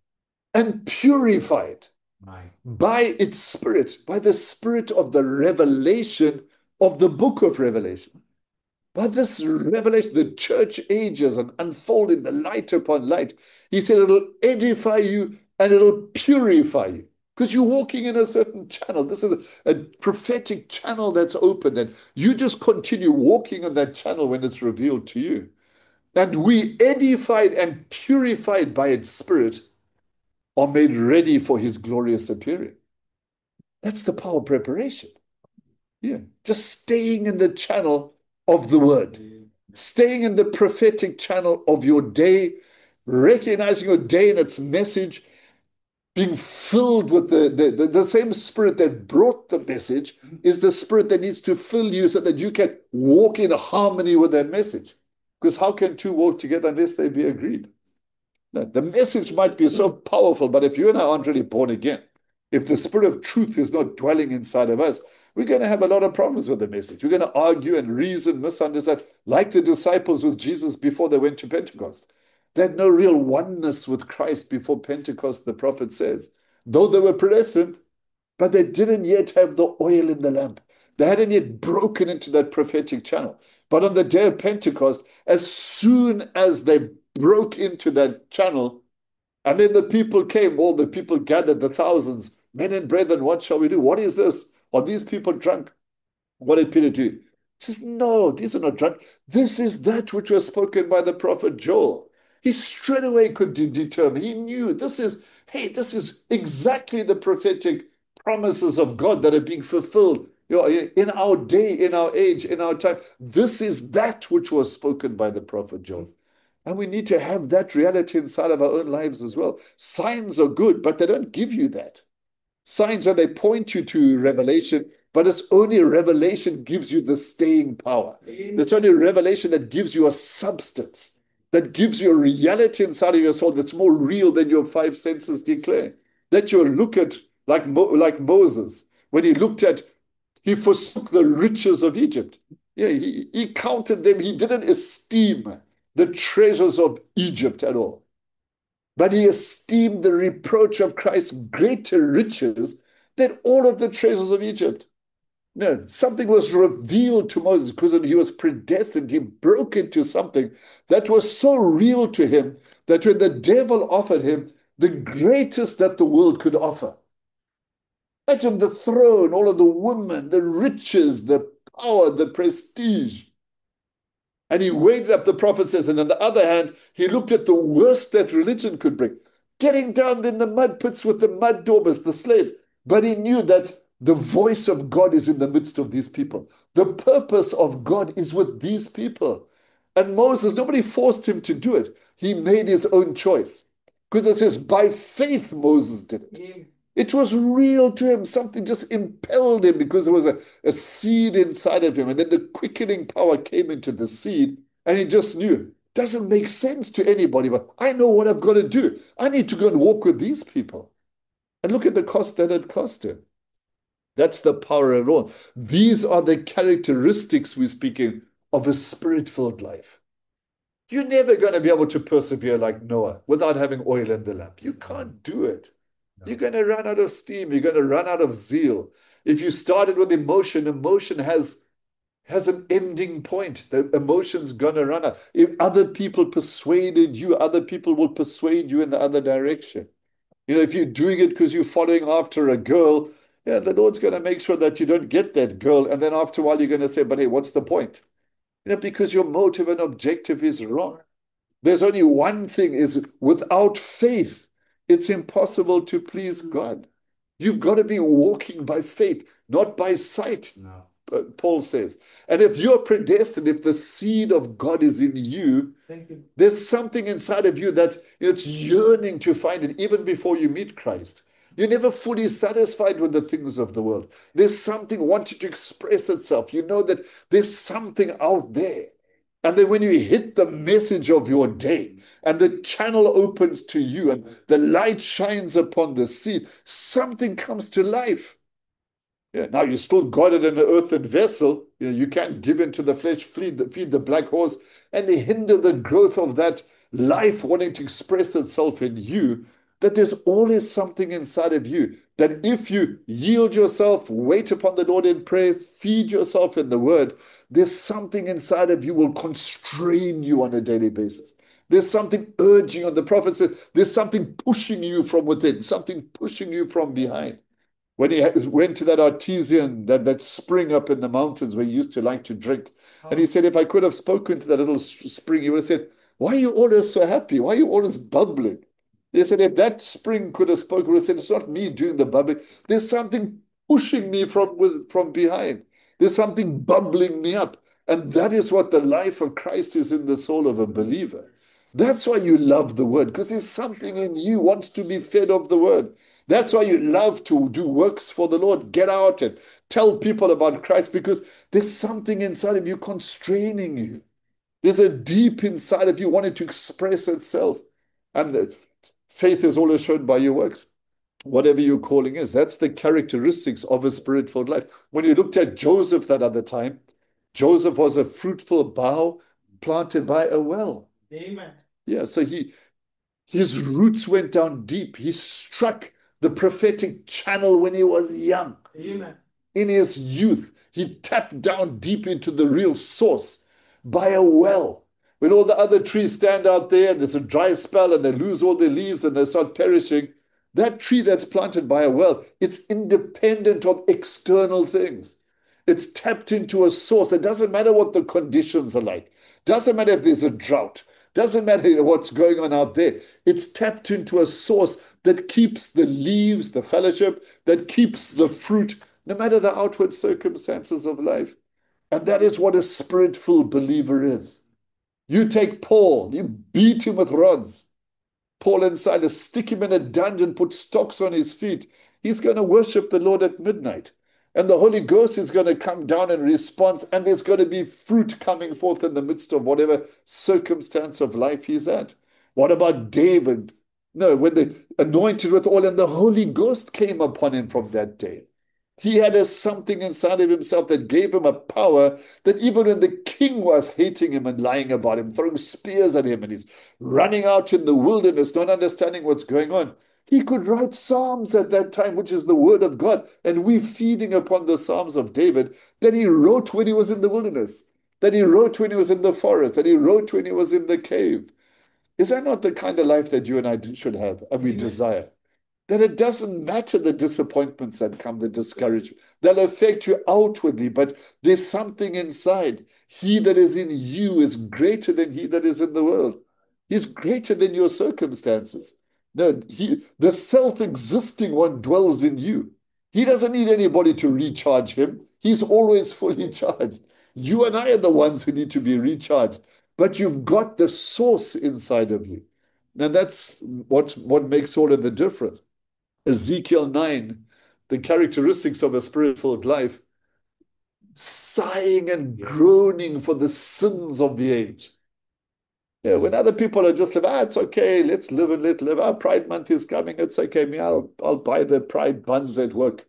and purified by its spirit, by the spirit of the revelation of the book of Revelation. By this revelation, the church ages and unfolding the light upon light, he said it'll edify you and it'll purify you because you're walking in a certain channel. This is a prophetic channel that's open, and you just continue walking on that channel when it's revealed to you. And we, edified and purified by its spirit, are made ready for His glorious appearing. That's the power of preparation. Yeah, just staying in the channel of the word, staying in the prophetic channel of your day, recognizing your day and its message, being filled with the same spirit that brought the message is the spirit that needs to fill you so that you can walk in harmony with that message. Because how can two walk together unless they be agreed? The message might be so powerful, but if you and I aren't really born again, if the spirit of truth is not dwelling inside of us, we're going to have a lot of problems with the message. We're going to argue and reason, misunderstand, like the disciples with Jesus before they went to Pentecost. They had no real oneness with Christ before Pentecost, the prophet says. Though they were predestined, but they didn't yet have the oil in the lamp. They hadn't yet broken into that prophetic channel. But on the day of Pentecost, as soon as they broke into that channel, and then the people came, all the people gathered, the thousands, men and brethren, what shall we do? What is this? Are these people drunk? What did Peter do? He says, no, these are not drunk. This is that which was spoken by the prophet Joel. He straight away could determine. He knew this is exactly the prophetic promises of God that are being fulfilled in our day, in our age, in our time. This is that which was spoken by the prophet Joel. And we need to have that reality inside of our own lives as well. Signs are good, but they don't give you that. Signs are, they point you to revelation, but it's only revelation gives you the staying power. It's only revelation that gives you a substance, that gives you a reality inside of your soul that's more real than your five senses declare. That you'll look at like Moses, when he looked at He forsook the riches of Egypt. Yeah, he counted them. He didn't esteem the treasures of Egypt at all. But he esteemed the reproach of Christ greater riches than all of the treasures of Egypt. No, something was revealed to Moses because he was predestined. He broke into something that was so real to him that when the devil offered him the greatest that the world could offer, imagine the throne, all of the women, the riches, the power, the prestige. And he weighed up, the prophet says, and on the other hand, he looked at the worst that religion could bring, getting down in the mud pits with the mud daubers, the slaves. But he knew that the voice of God is in the midst of these people. The purpose of God is with these people. And Moses, nobody forced him to do it. He made his own choice. Because it says, by faith, Moses did it. Yeah. It was real to him. Something just impelled him because there was a seed inside of him. And then the quickening power came into the seed. And he just knew, doesn't make sense to anybody, but I know what I've got to do. I need to go and walk with these people. And look at the cost that it cost him. That's the power of it all. These are the characteristics we're speaking of a spirit-filled life. You're never going to be able to persevere like Noah without having oil in the lamp. You can't do it. No. You're going to run out of steam. You're going to run out of zeal. If you started with emotion, emotion has an ending point. The emotion's going to run out. If other people persuaded you, other people will persuade you in the other direction. You know, if you're doing it because you're following after a girl, yeah, the Lord's going to make sure that you don't get that girl. And then after a while, you're going to say, but hey, what's the point? You know, because your motive and objective is wrong. There's only one thing, is without faith, it's impossible to please God. You've got to be walking by faith, not by sight, no. Paul says. And if you're predestined, if the seed of God is in you, there's something inside of you that it's yearning to find it even before you meet Christ. You're never fully satisfied with the things of the world. There's something wanting to express itself. You know that there's something out there. And then when you hit the message of your day and the channel opens to you and the light shines upon the seed, something comes to life. Yeah, now you still got it in an earthen vessel. You can't give into the flesh, feed the black horse, and hinder the growth of that life wanting to express itself in you. That there's always something inside of you that if you yield yourself, wait upon the Lord in prayer, feed yourself in the word, there's something inside of you will constrain you on a daily basis. There's something urging on. The prophet says there's something pushing you from within, something pushing you from behind. When he went to that artesian, that spring up in the mountains where he used to like to drink, and he said, if I could have spoken to that little spring, he would have said, why are you always so happy? Why are you always bubbling? They said, if that spring could have spoken, would have said, it's not me doing the bubbling. There's something pushing me from behind. There's something bubbling me up. And that is what the life of Christ is in the soul of a believer. That's why you love the word, because there's something in you wants to be fed of the word. That's why you love to do works for the Lord. Get out and tell people about Christ, because there's something inside of you constraining you. There's a deep inside of you wanting to express itself. And faith is always shown by your works. Whatever your calling is, that's the characteristics of a spirit-filled life. When you looked at Joseph that other time, Joseph was a fruitful bough planted by a well. Amen. Yeah, so his roots went down deep. He struck the prophetic channel when he was young. Amen. In his youth, he tapped down deep into the real source by a well. When all the other trees stand out there and there's a dry spell and they lose all their leaves and they start perishing, that tree that's planted by a well, it's independent of external things. It's tapped into a source. It doesn't matter what the conditions are like. Doesn't matter if there's a drought. Doesn't matter what's going on out there. It's tapped into a source that keeps the leaves, the fellowship, that keeps the fruit, no matter the outward circumstances of life. And that is what a spirit-filled believer is. You take Paul, you beat him with rods. Paul and Silas stick him in a dungeon, put stocks on his feet. He's going to worship the Lord at midnight. And the Holy Ghost is going to come down in response, and there's going to be fruit coming forth in the midst of whatever circumstance of life he's at. What about David? No, when they anointed with oil and the Holy Ghost came upon him from that day. He had something inside of himself that gave him a power that even when the king was hating him and lying about him, throwing spears at him, and he's running out in the wilderness, not understanding what's going on, he could write Psalms at that time, which is the word of God. And we feeding upon the Psalms of David that he wrote when he was in the wilderness, that he wrote when he was in the forest, that he wrote when he was in the cave. Is that not the kind of life that you and I should have and we desire? That it doesn't matter the disappointments that come, the discouragement. They'll affect you outwardly, but there's something inside. He that is in you is greater than he that is in the world. He's greater than your circumstances. No, the self-existing one dwells in you. He doesn't need anybody to recharge him. He's always fully charged. You and I are the ones who need to be recharged. But you've got the source inside of you. And that's what makes all of the difference. Ezekiel 9, the characteristics of a spirit-filled life, sighing and groaning for the sins of the age. Yeah, when other people are just like, it's okay, let's live and let live. Our Pride Month is coming, it's okay, me, I'll buy the Pride buns at work.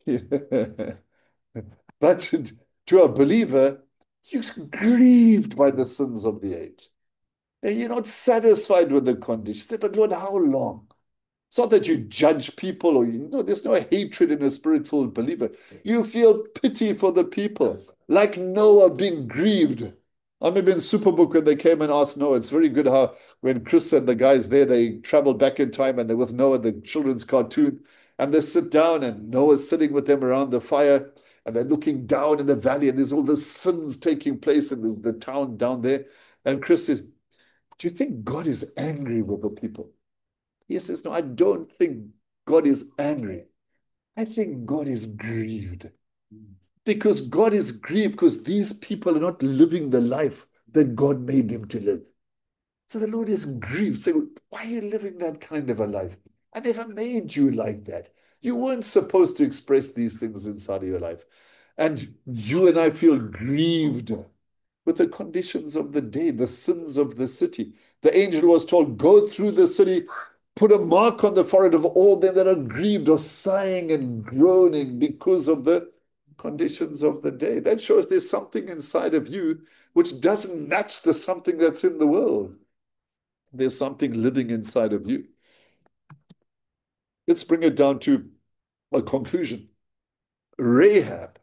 But to a believer, you're grieved by the sins of the age. And you're not satisfied with the condition. But Lord, how long? It's not that you judge people or there's no hatred in a spirit-filled believer. You feel pity for the people, like Noah being grieved. I remember in Superbook when they came and asked Noah, it's very good how when Chris and the guys there, they travel back in time and they're with Noah, the children's cartoon, and they sit down and Noah's sitting with them around the fire and they're looking down in the valley and there's all the sins taking place in the town down there. And Chris says, do you think God is angry with the people? He says, no, I don't think God is angry. I think God is grieved. Because God is grieved because these people are not living the life that God made them to live. So the Lord is grieved, saying, why are you living that kind of a life? I never made you like that. You weren't supposed to express these things inside of your life. And you and I feel grieved with the conditions of the day, the sins of the city. The angel was told, go through the city, put a mark on the forehead of all them that are grieved or sighing and groaning because of the conditions of the day. That shows there's something inside of you which doesn't match the something that's in the world. There's something living inside of you. Let's bring it down to a conclusion. Rahab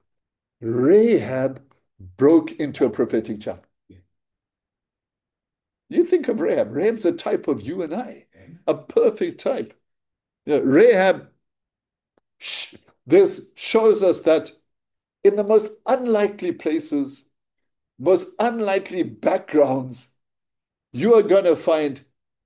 broke into a prophetic channel. You think of Rahab. Rahab's the type of you and I, a perfect type. Rahab, this shows us that in the most unlikely places, most unlikely backgrounds, you are going to find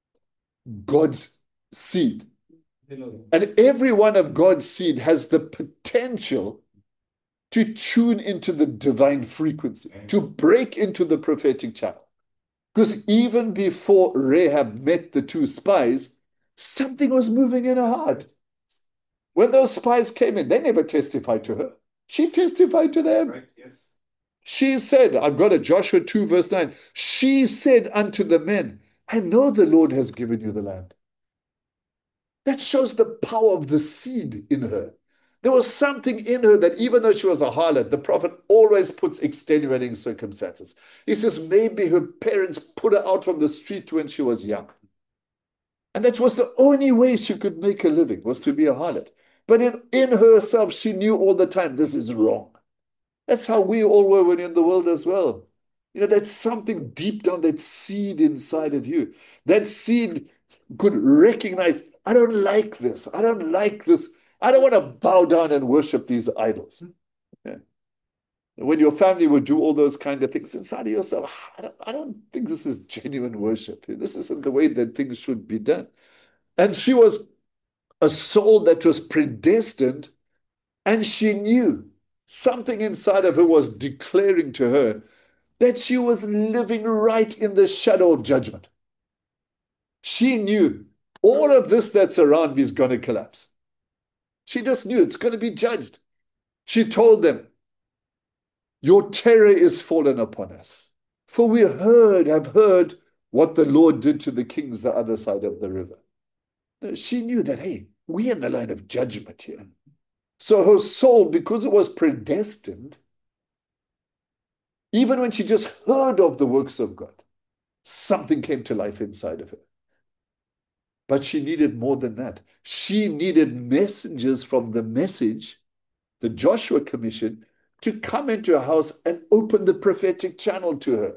God's seed. And every one of God's seed has the potential to tune into the divine frequency, to break into the prophetic channel. Because even before Rahab met the two spies, something was moving in her heart. When those spies came in, they never testified to her. She testified to them. Right, yes. She said, I've got a Joshua 2 verse 9. She said unto the men, I know the Lord has given you the land. That shows the power of the seed in her. There was something in her that even though she was a harlot, the prophet always puts extenuating circumstances. He says maybe her parents put her out on the street when she was young. And that was the only way she could make a living, was to be a harlot. But in herself, she knew all the time, this is wrong. That's how we all were when in the world as well. That's something deep down, that seed inside of you. That seed could recognize, I don't like this. I don't like this. I don't want to bow down and worship these idols. Yeah. When your family would do all those kind of things inside of yourself, I don't think this is genuine worship. This isn't the way that things should be done. And she was a soul that was predestined, and she knew something inside of her was declaring to her that she was living right in the shadow of judgment. She knew all of this that's around me is going to collapse. She just knew it's going to be judged. She told them, your terror is fallen upon us. For we have heard what the Lord did to the kings the other side of the river. She knew that, hey, we're in the line of judgment here. So her soul, because it was predestined, even when she just heard of the works of God, something came to life inside of her. But she needed more than that. She needed messengers from the message, the Joshua Commission, to come into her house and open the prophetic channel to her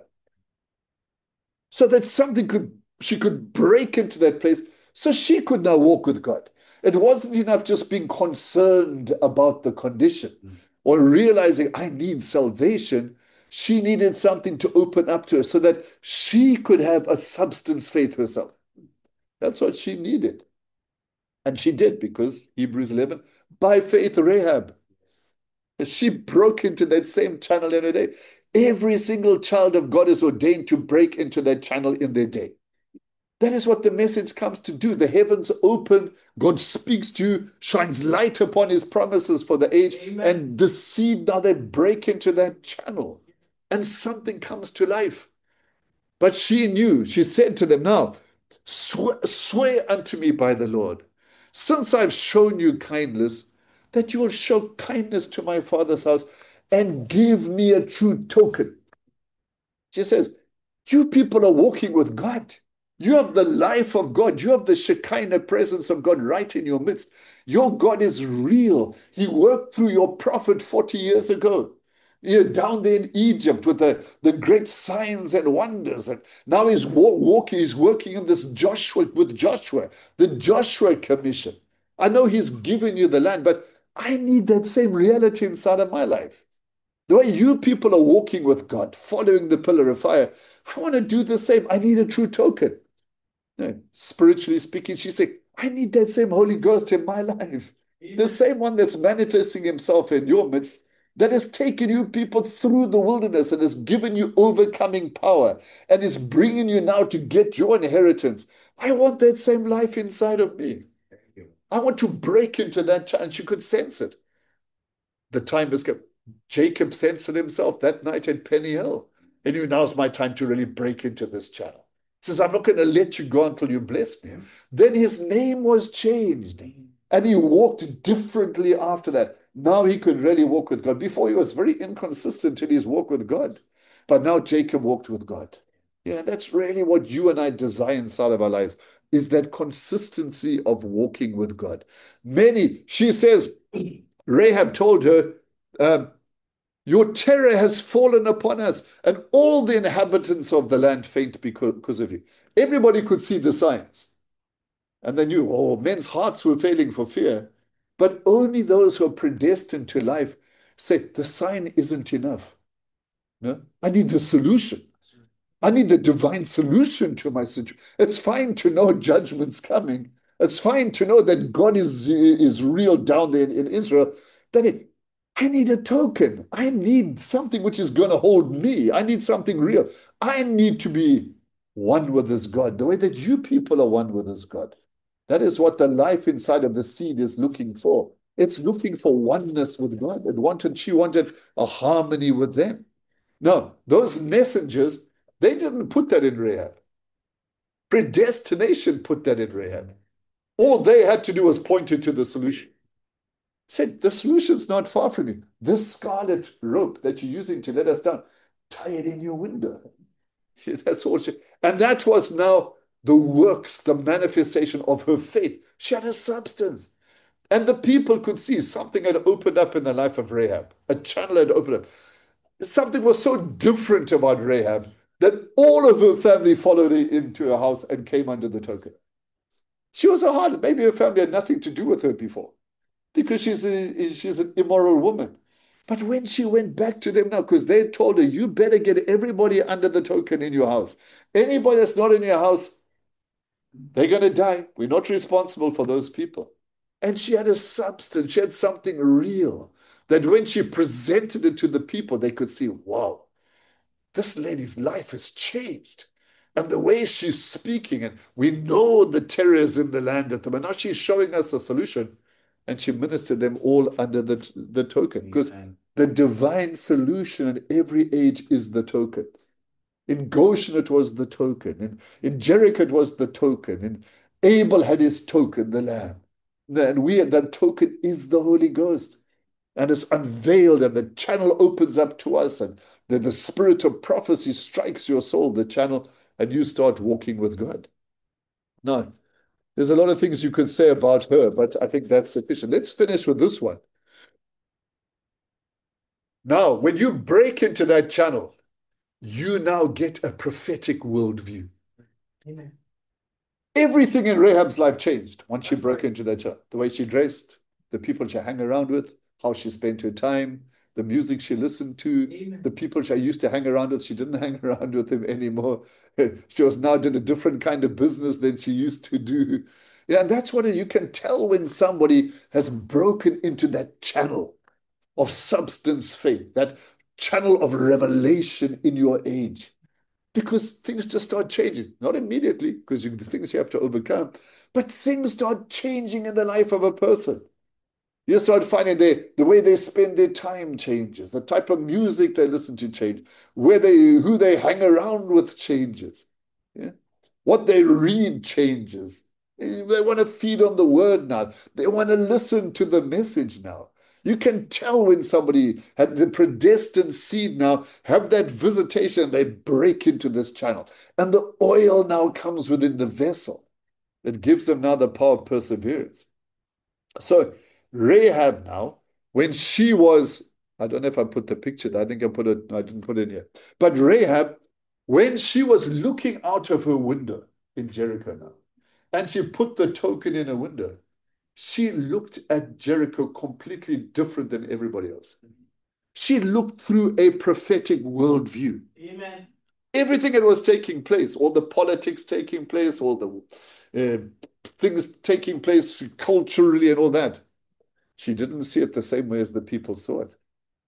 so that she could break into that place so she could now walk with God. It wasn't enough just being concerned about the condition or realizing I need salvation. She needed something to open up to her so that she could have a substance faith herself. That's what she needed. And she did, because Hebrews 11, by faith, Rahab, she broke into that same channel in a day. Every single child of God is ordained to break into that channel in their day. That is what the message comes to do. The heavens open, God speaks to you, shines light upon his promises for the age, Amen. And the seed, now they break into that channel and something comes to life. But she knew, she said to them, now, swear unto me by the Lord, since I've shown you kindness, that you will show kindness to my father's house and give me a true token. She says, you people are walking with God. You have the life of God. You have the Shekinah presence of God right in your midst. Your God is real. He worked through your prophet 40 years ago. You're down there in Egypt with the great signs and wonders. And now he's working in this with Joshua, the Joshua Commission. I know he's given you the land, but I need that same reality inside of my life. The way you people are walking with God, following the pillar of fire, I want to do the same. I need a true token. No, spiritually speaking, she said, I need that same Holy Ghost in my life. The same one that's manifesting himself in your midst, that has taken you people through the wilderness and has given you overcoming power and is bringing you now to get your inheritance. I want that same life inside of me. I want to break into that channel. She could sense it. The time has come. Jacob sensed it himself that night at Peniel. And he knew, now's my time to really break into this channel. He says, I'm not going to let you go until you bless me. Then his name was changed. And he walked differently after that. Now he could really walk with God. Before, he was very inconsistent in his walk with God. But now Jacob walked with God. Yeah, that's really what you and I desire inside of our lives, is that consistency of walking with God. She says, Rahab told her, your terror has fallen upon us, and all the inhabitants of the land faint because of you. Everybody could see the signs. And they knew, oh, men's hearts were failing for fear. But only those who are predestined to life say, the sign isn't enough. No? I need the solution. I need the divine solution to my situation. It's fine to know judgment's coming. It's fine to know that God is real down there in Israel. I need a token. I need something which is going to hold me. I need something real. I need to be one with this God, the way that you people are one with this God. That is what the life inside of the seed is looking for. It's looking for oneness with God. She wanted a harmony with them. No, those messengers, they didn't put that in Rahab. Predestination put that in Rahab. All they had to do was point it to the solution. Said, the solution's not far from you. This scarlet rope that you're using to let us down, tie it in your window. That's all and that was now the works, the manifestation of her faith. She had a substance. And the people could see something had opened up in the life of Rahab. A channel had opened up. Something was so different about Rahab that all of her family followed her into her house and came under the token. She was a harlot. Maybe her family had nothing to do with her before, because she's an immoral woman. But when she went back to them now, because they told her, you better get everybody under the token in your house. Anybody that's not in your house, they're going to die. We're not responsible for those people. And she had a substance. She had something real that when she presented it to the people, they could see, wow, this lady's life has changed. And the way she's speaking, and we know the terrors in the land at the moment. Now she's showing us a solution. And she ministered them all under the token. Because the divine solution in every age is the token. In Goshen, it was the token. In Jericho, it was the token. And Abel had his token, the lamb. And that token is the Holy Ghost. And it's unveiled, and the channel opens up to us, and the spirit of prophecy strikes your soul, the channel, and you start walking with God. Now, there's a lot of things you could say about her, but I think that's sufficient. Let's finish with this one. Now, when you break into that channel, you now get a prophetic worldview. Amen. Everything in Rahab's life changed once she broke into that channel. The way she dressed, the people she hung around with, how she spent her time, the music she listened to, Amen. the people she used to hang around with, she didn't hang around with them anymore. She was now doing a different kind of business than she used to do. Yeah, and that's what you can tell when somebody has broken into that channel of substance faith, that channel of revelation in your age. Because things just start changing. Not immediately, because the things you have to overcome, but things start changing in the life of a person. You start finding the way they spend their time changes, the type of music they listen to change, who they hang around with changes. Yeah? What they read changes. They want to feed on the word now. They want to listen to the message now. You can tell when somebody had the predestined seed now have that visitation, they break into this channel. And the oil now comes within the vessel that gives them now the power of perseverance. So Rahab now, when she was, I don't know if I put the picture, I think I put it, no, I didn't put it here. But Rahab, when she was looking out of her window in Jericho now, and she put the token in a window, she looked at Jericho completely different than everybody else. She looked through a prophetic worldview. Amen. Everything that was taking place, all the politics taking place, all the things taking place culturally and all that, she didn't see it the same way as the people saw it.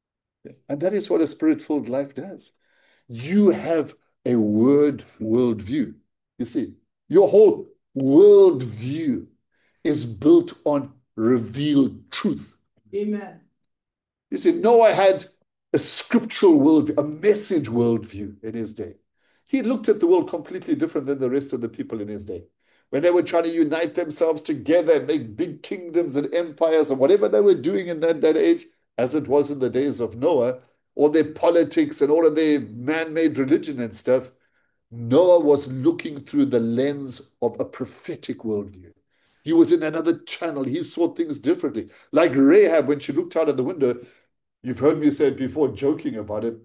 And that is what a spirit-filled life does. You have a word worldview. You see, your whole worldview is built on revealed truth. Amen. You see, Noah had a scriptural worldview, a message worldview in his day. He looked at the world completely different than the rest of the people in his day. When they were trying to unite themselves together and make big kingdoms and empires and whatever they were doing in that age, as it was in the days of Noah, all their politics and all of their man-made religion and stuff, Noah was looking through the lens of a prophetic worldview. He was in another channel. He saw things differently. Like Rahab, when she looked out of the window, you've heard me say it before, joking about it,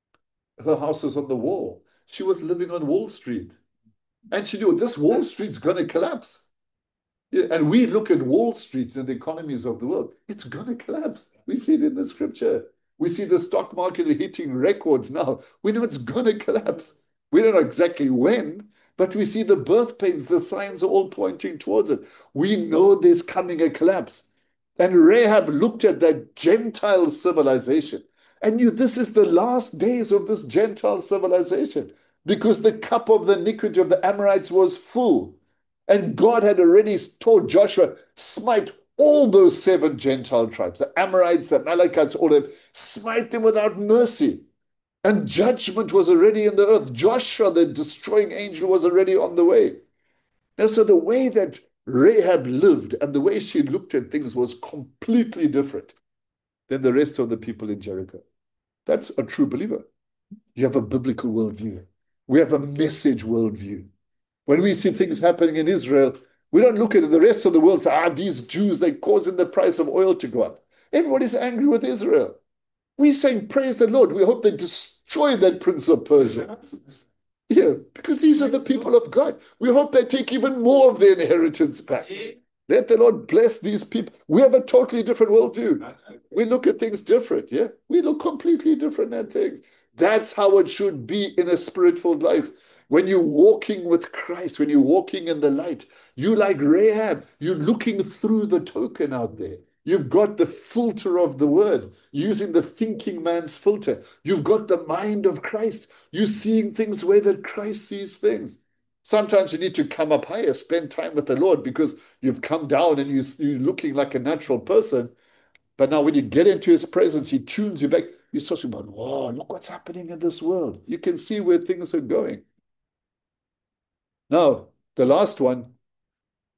her house was on the wall. She was living on Wall Street. And she knew this Wall Street's going to collapse. Yeah, and we look at Wall Street and the economies of the world, it's going to collapse. We see it in the scripture. We see the stock market hitting records now. We know it's going to collapse. We don't know exactly when, but we see the birth pains, the signs are all pointing towards it. We know there's coming a collapse. And Rahab looked at that Gentile civilization and knew this is the last days of this Gentile civilization because the cup of the iniquity of the Amorites was full. And God had already told Joshua, smite all those 7 Gentile tribes, the Amorites, the Amalekites, all of them, smite them without mercy. And judgment was already in the earth. Joshua, the destroying angel, was already on the way. And so the way that Rahab lived and the way she looked at things was completely different than the rest of the people in Jericho. That's a true believer. You have a biblical worldview. We have a message worldview. When we see things happening in Israel, we don't look at the rest of the world and say, these Jews, they're causing the price of oil to go up. Everybody's angry with Israel. We're saying, praise the Lord. We hope they destroy that prince of Persia. Yeah, because these are the people of God. We hope they take even more of their inheritance back. Let the Lord bless these people. We have a totally different worldview. We look at things different, yeah? We look completely different at things. That's how it should be in a spirit-filled life. When you're walking with Christ, when you're walking in the light, you like Rahab, you're looking through the token out there. You've got the filter of the word, using the thinking man's filter. You've got the mind of Christ. You're seeing things where that Christ sees things. Sometimes you need to come up higher, spend time with the Lord because you've come down and you're looking like a natural person. But now when you get into his presence, he tunes you back. You're talking about, whoa, look what's happening in this world. You can see where things are going. Now, the last one,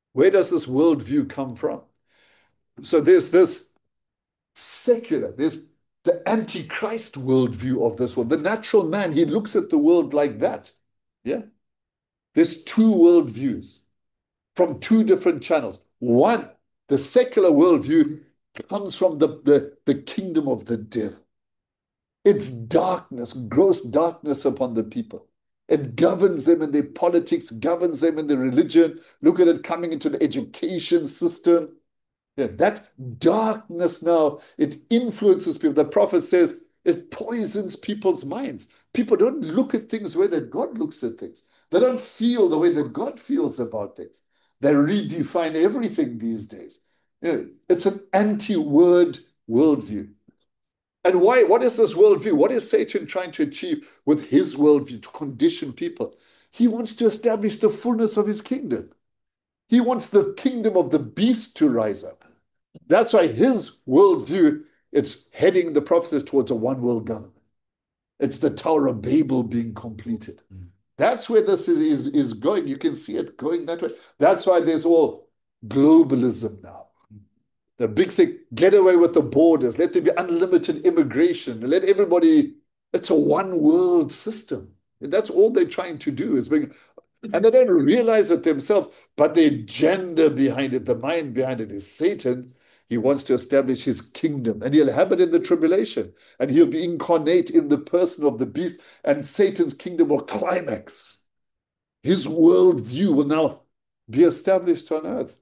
Where does this worldview come from? So there's this secular, there's the antichrist worldview of this world. The natural man, he looks at the world like that. Yeah. There's two worldviews from two different channels. One, the secular worldview comes from the kingdom of the devil. It's darkness, gross darkness upon the people. It governs them in their politics, governs them in their religion. Look at it coming into the education system. Yeah, that darkness now, it influences people. The prophet says it poisons people's minds. People don't look at things the way that God looks at things. They don't feel the way that God feels about things. They redefine everything these days. Yeah, it's an anti-word worldview. And why? What is this worldview? What is Satan trying to achieve with his worldview to condition people? He wants to establish the fullness of his kingdom. He wants the kingdom of the beast to rise up. That's why his worldview, it's heading the prophecies towards a one world government. It's the Tower of Babel being completed. That's where this is going. You can see it going that way. That's why there's all globalism now. The big thing, get away with the borders, let there be unlimited immigration, let everybody, it's a one world system. And that's all they're trying to do is bring, and they don't realize it themselves, but the agenda behind it, the mind behind it is Satan. He wants to establish his kingdom, and he'll have it in the tribulation, and he'll be incarnate in the person of the beast, and Satan's kingdom will climax. His worldview will now be established on earth.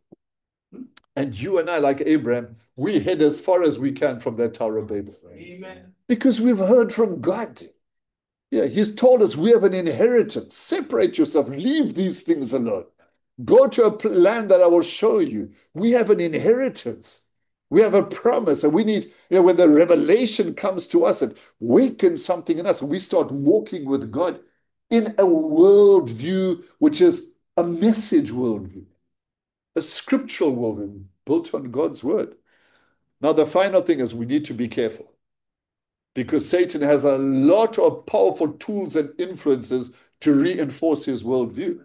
And you and I, like Abraham, we head as far as we can from that Tower of Babel. Amen. Because we've heard from God. Yeah, he's told us we have an inheritance. Separate yourself. Leave these things alone. Go to a land that I will show you. We have an inheritance. We have a promise. And we need, when the revelation comes to us, it wakens something in us. And we start walking with God in a worldview, which is a message worldview, a scriptural worldview built on God's word. Now, the final thing is we need to be careful, because Satan has a lot of powerful tools and influences to reinforce his worldview.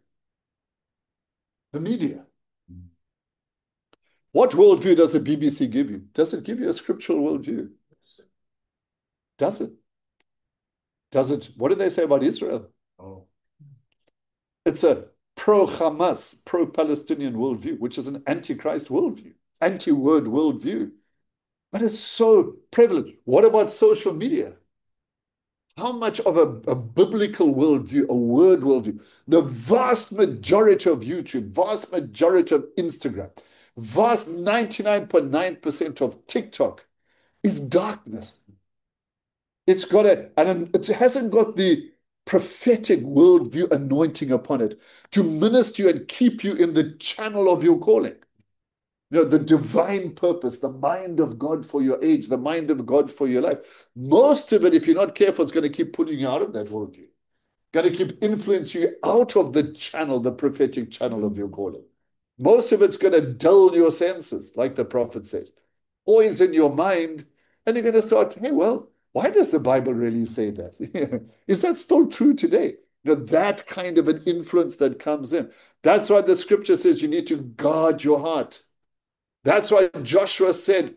The media. What worldview does the BBC give you? Does it give you a scriptural worldview? Does it? Does it? What do they say about Israel? Oh. It's a pro-Hamas, pro-Palestinian worldview, which is an antichrist worldview, anti-word worldview. But it's so prevalent. What about social media? How much of a biblical worldview, a word worldview? The vast majority of YouTube, vast majority of Instagram, vast 99.9% of TikTok is darkness. It's got and it hasn't got the prophetic worldview anointing upon it to minister you and keep you in the channel of your calling. The divine purpose, the mind of God for your age, the mind of God for your life. Most of it, if you're not careful, it's going to keep pulling you out of that worldview. Going to keep influencing you out of the channel, the prophetic channel of your calling. Most of it's going to dull your senses, like the prophet says. Poison your mind, and you're going to start, hey, well, why does the Bible really say that? Is that still true today? That kind of an influence that comes in. That's why the scripture says you need to guard your heart. That's why Joshua said,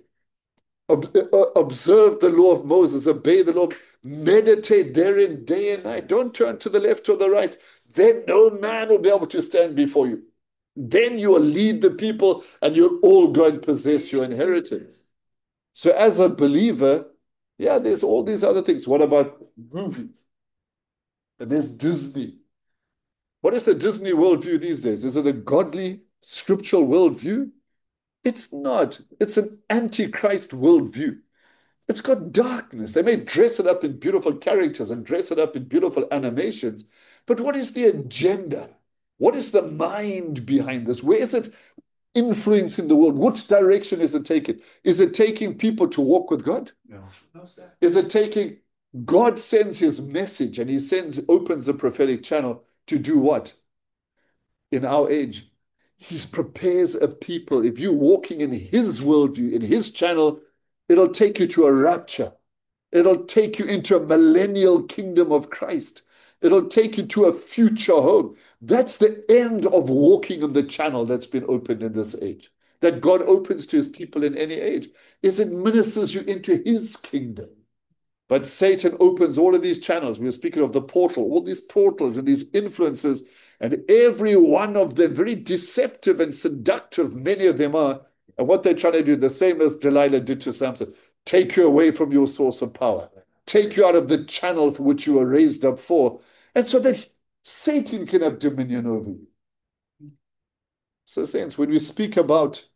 observe the law of Moses, obey the law, meditate therein day and night. Don't turn to the left or the right. Then no man will be able to stand before you. Then you will lead the people and you'll all go and possess your inheritance. So as a believer, yeah, there's all these other things. What about movies? And there's Disney. What is the Disney worldview these days? Is it a godly, scriptural worldview? It's not. It's an antichrist worldview. It's got darkness. They may dress it up in beautiful characters and dress it up in beautiful animations. But what is the agenda? What is the mind behind this? Where is it influencing the world? Which direction is it taking? Is it taking people to walk with God? No. Is it taking, God sends his message and he opens the prophetic channel to do what? In our age, he prepares a people. If you're walking in his worldview, in his channel, it'll take you to a rapture. It'll take you into a millennial kingdom of Christ. It'll take you to a future home. That's the end of walking in the channel that's been opened in this age, that God opens to his people in any age, is it ministers you into his kingdom. But Satan opens all of these channels. We were speaking of the portal, all these portals and these influences, and every one of them very deceptive and seductive, many of them are. And what they're trying to do, the same as Delilah did to Samson, take you away from your source of power, take you out of the channel for which you were raised up for, and so that Satan can have dominion over you. So, saints, when we speak about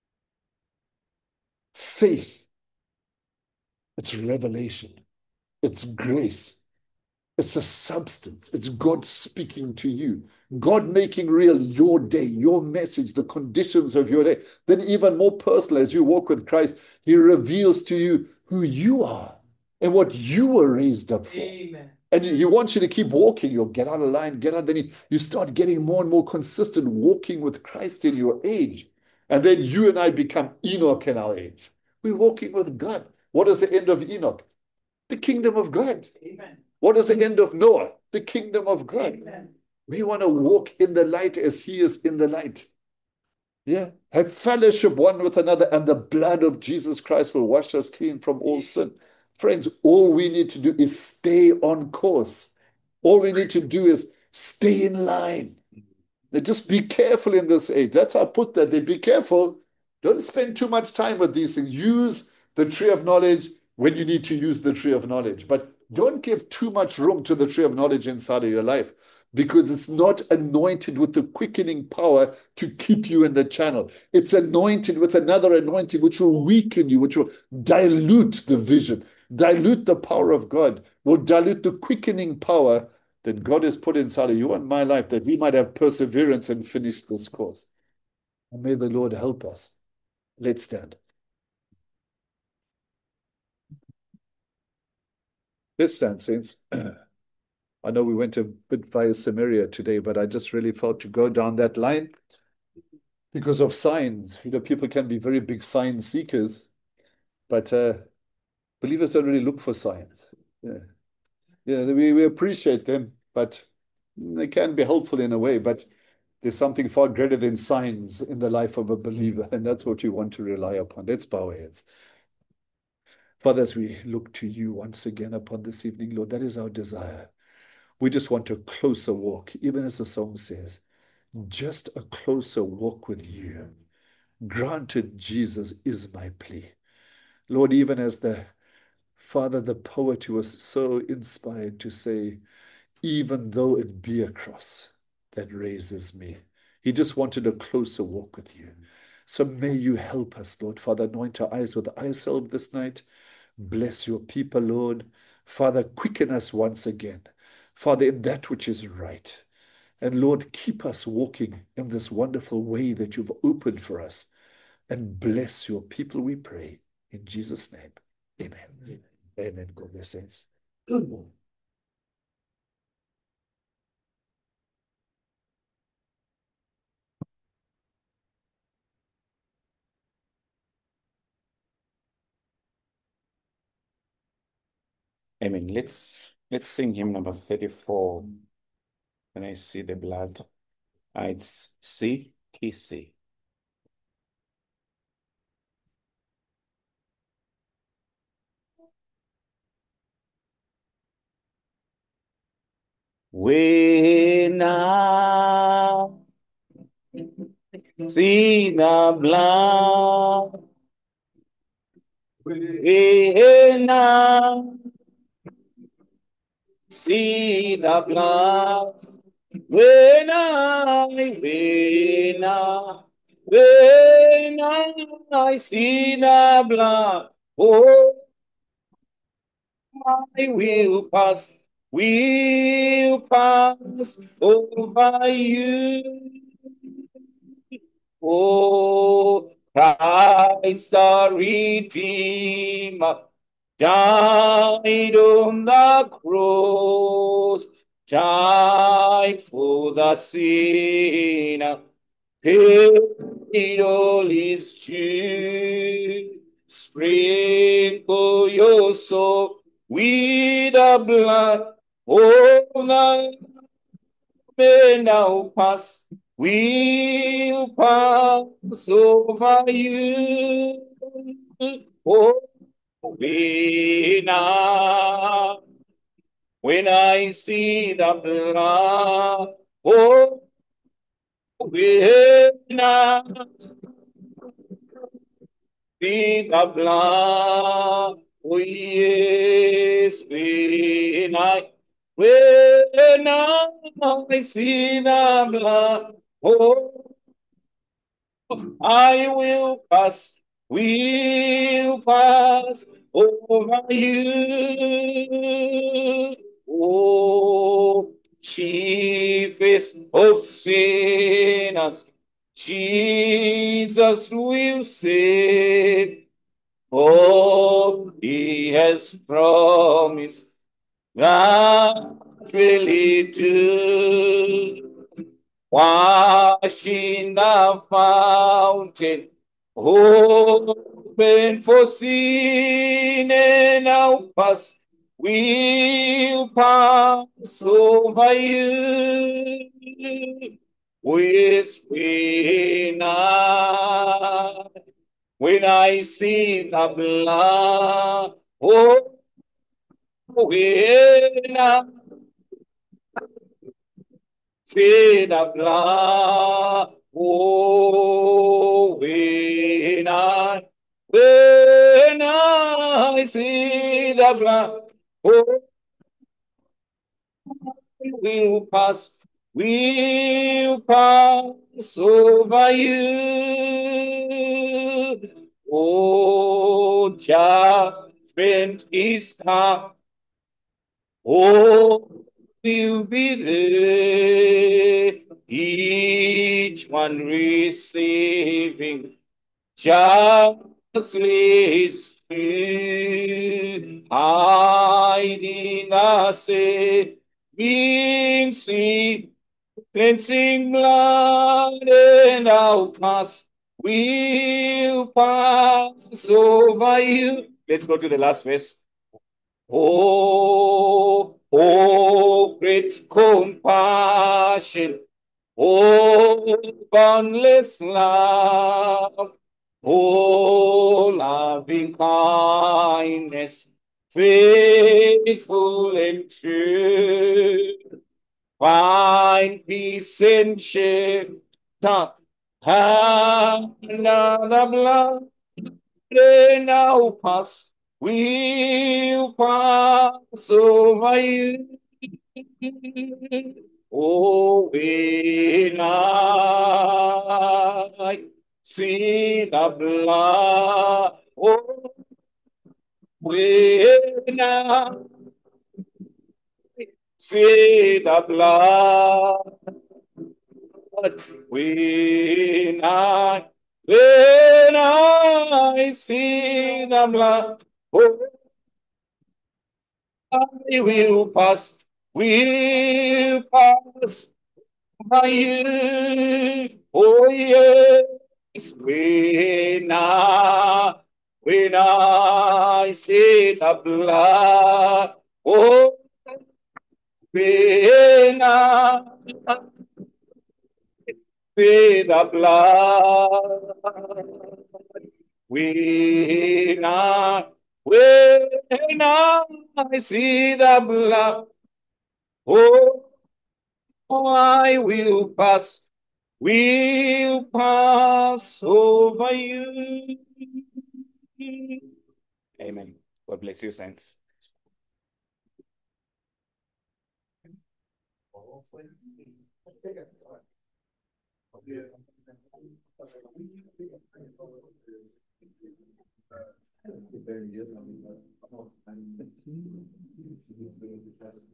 faith, it's revelation, it's grace, it's a substance, it's God speaking to you, God making real your day, your message, the conditions of your day. Then even more personal, as you walk with Christ, he reveals to you who you are and what you were raised up for. Amen. And he wants you to keep walking. You'll get out of line, get out. Then you start getting more and more consistent walking with Christ in your age. And then you and I become Enoch in our age. We're walking with God. What is the end of Enoch? The kingdom of God. Amen. What is the end of Noah? The kingdom of God. Amen. We want to walk in the light as he is in the light. Yeah. Have fellowship one with another, and the blood of Jesus Christ will wash us clean from all sin. Friends, all we need to do is stay on course. All we need to do is stay in line. Now, just be careful in this age. That's how I put that. Be careful. Don't spend too much time with these things. Use the tree of knowledge when you need to use the tree of knowledge. But don't give too much room to the tree of knowledge inside of your life, because it's not anointed with the quickening power to keep you in the channel. It's anointed with another anointing which will weaken you, which will dilute the vision, dilute the power of God, will dilute the quickening power that God has put inside of you and my life, that we might have perseverance and finish this course. And may the Lord help us. Let's stand. Let's stand, saints. I know we went a bit via Samaria today, but I just really felt to go down that line because of signs. You know, people can be very big sign seekers, but believers don't really look for signs. Yeah, we appreciate them, but they can be helpful in a way. But there's something far greater than signs in the life of a believer, and that's what you want to rely upon. Let's bow our heads. Father, as we look to you once again upon this evening, Lord, that is our desire. We just want a closer walk, even as the song says, just a closer walk with you. Granted, Jesus is my plea. Lord, even as the Father, the poet who was so inspired to say, even though it be a cross that raises me, he just wanted a closer walk with you. So may you help us, Lord. Father, anoint our eyes with eye salve this night. Bless your people, Lord. Father, quicken us once again. Father, in that which is right. And Lord, keep us walking in this wonderful way that you've opened for us. And bless your people, we pray. In Jesus' name, amen. Amen. God bless saints. Good morning. Amen. Let's sing hymn number 34. When I see the blood. It's C, key C. When I see the blood, when I see the blood, when I see the blood, oh, I will pass over you. Oh, Christ the Redeemer died on the cross, died for the sinner, paid all his due. Sprinkle your soul with the blood Oh, the may now pass, we'll pass over you. Oh, when I see the blood, oh, when I see the blood, oh yes, when I see the blood, oh, I will pass over you. Oh, chiefest of sinners, Jesus will save. Oh, he has promised that really do. Washing the fountain, open for sin and our past, will pass over you. When I see the blood, oh, when I see the blood, oh, when I see the blood, oh, will pass over you. Oh, judgment is come. Oh, will be there, each one receiving justly his due, hiding the saving sea, cleansing blood and our past will pass over you. Let's go to the last verse. Oh, oh, great compassion, oh, boundless love, oh, loving kindness, faithful and true, find peace and shelter, another blood now pass, will pass over you. Oh, when I see the blood, oh, when I see the blood, when I see the blood, oh, I will pass by you. Oh yes, when I see the blood, oh, when I see the blood, when I see the blood, oh, will pass over you. Amen. God bless you, saints.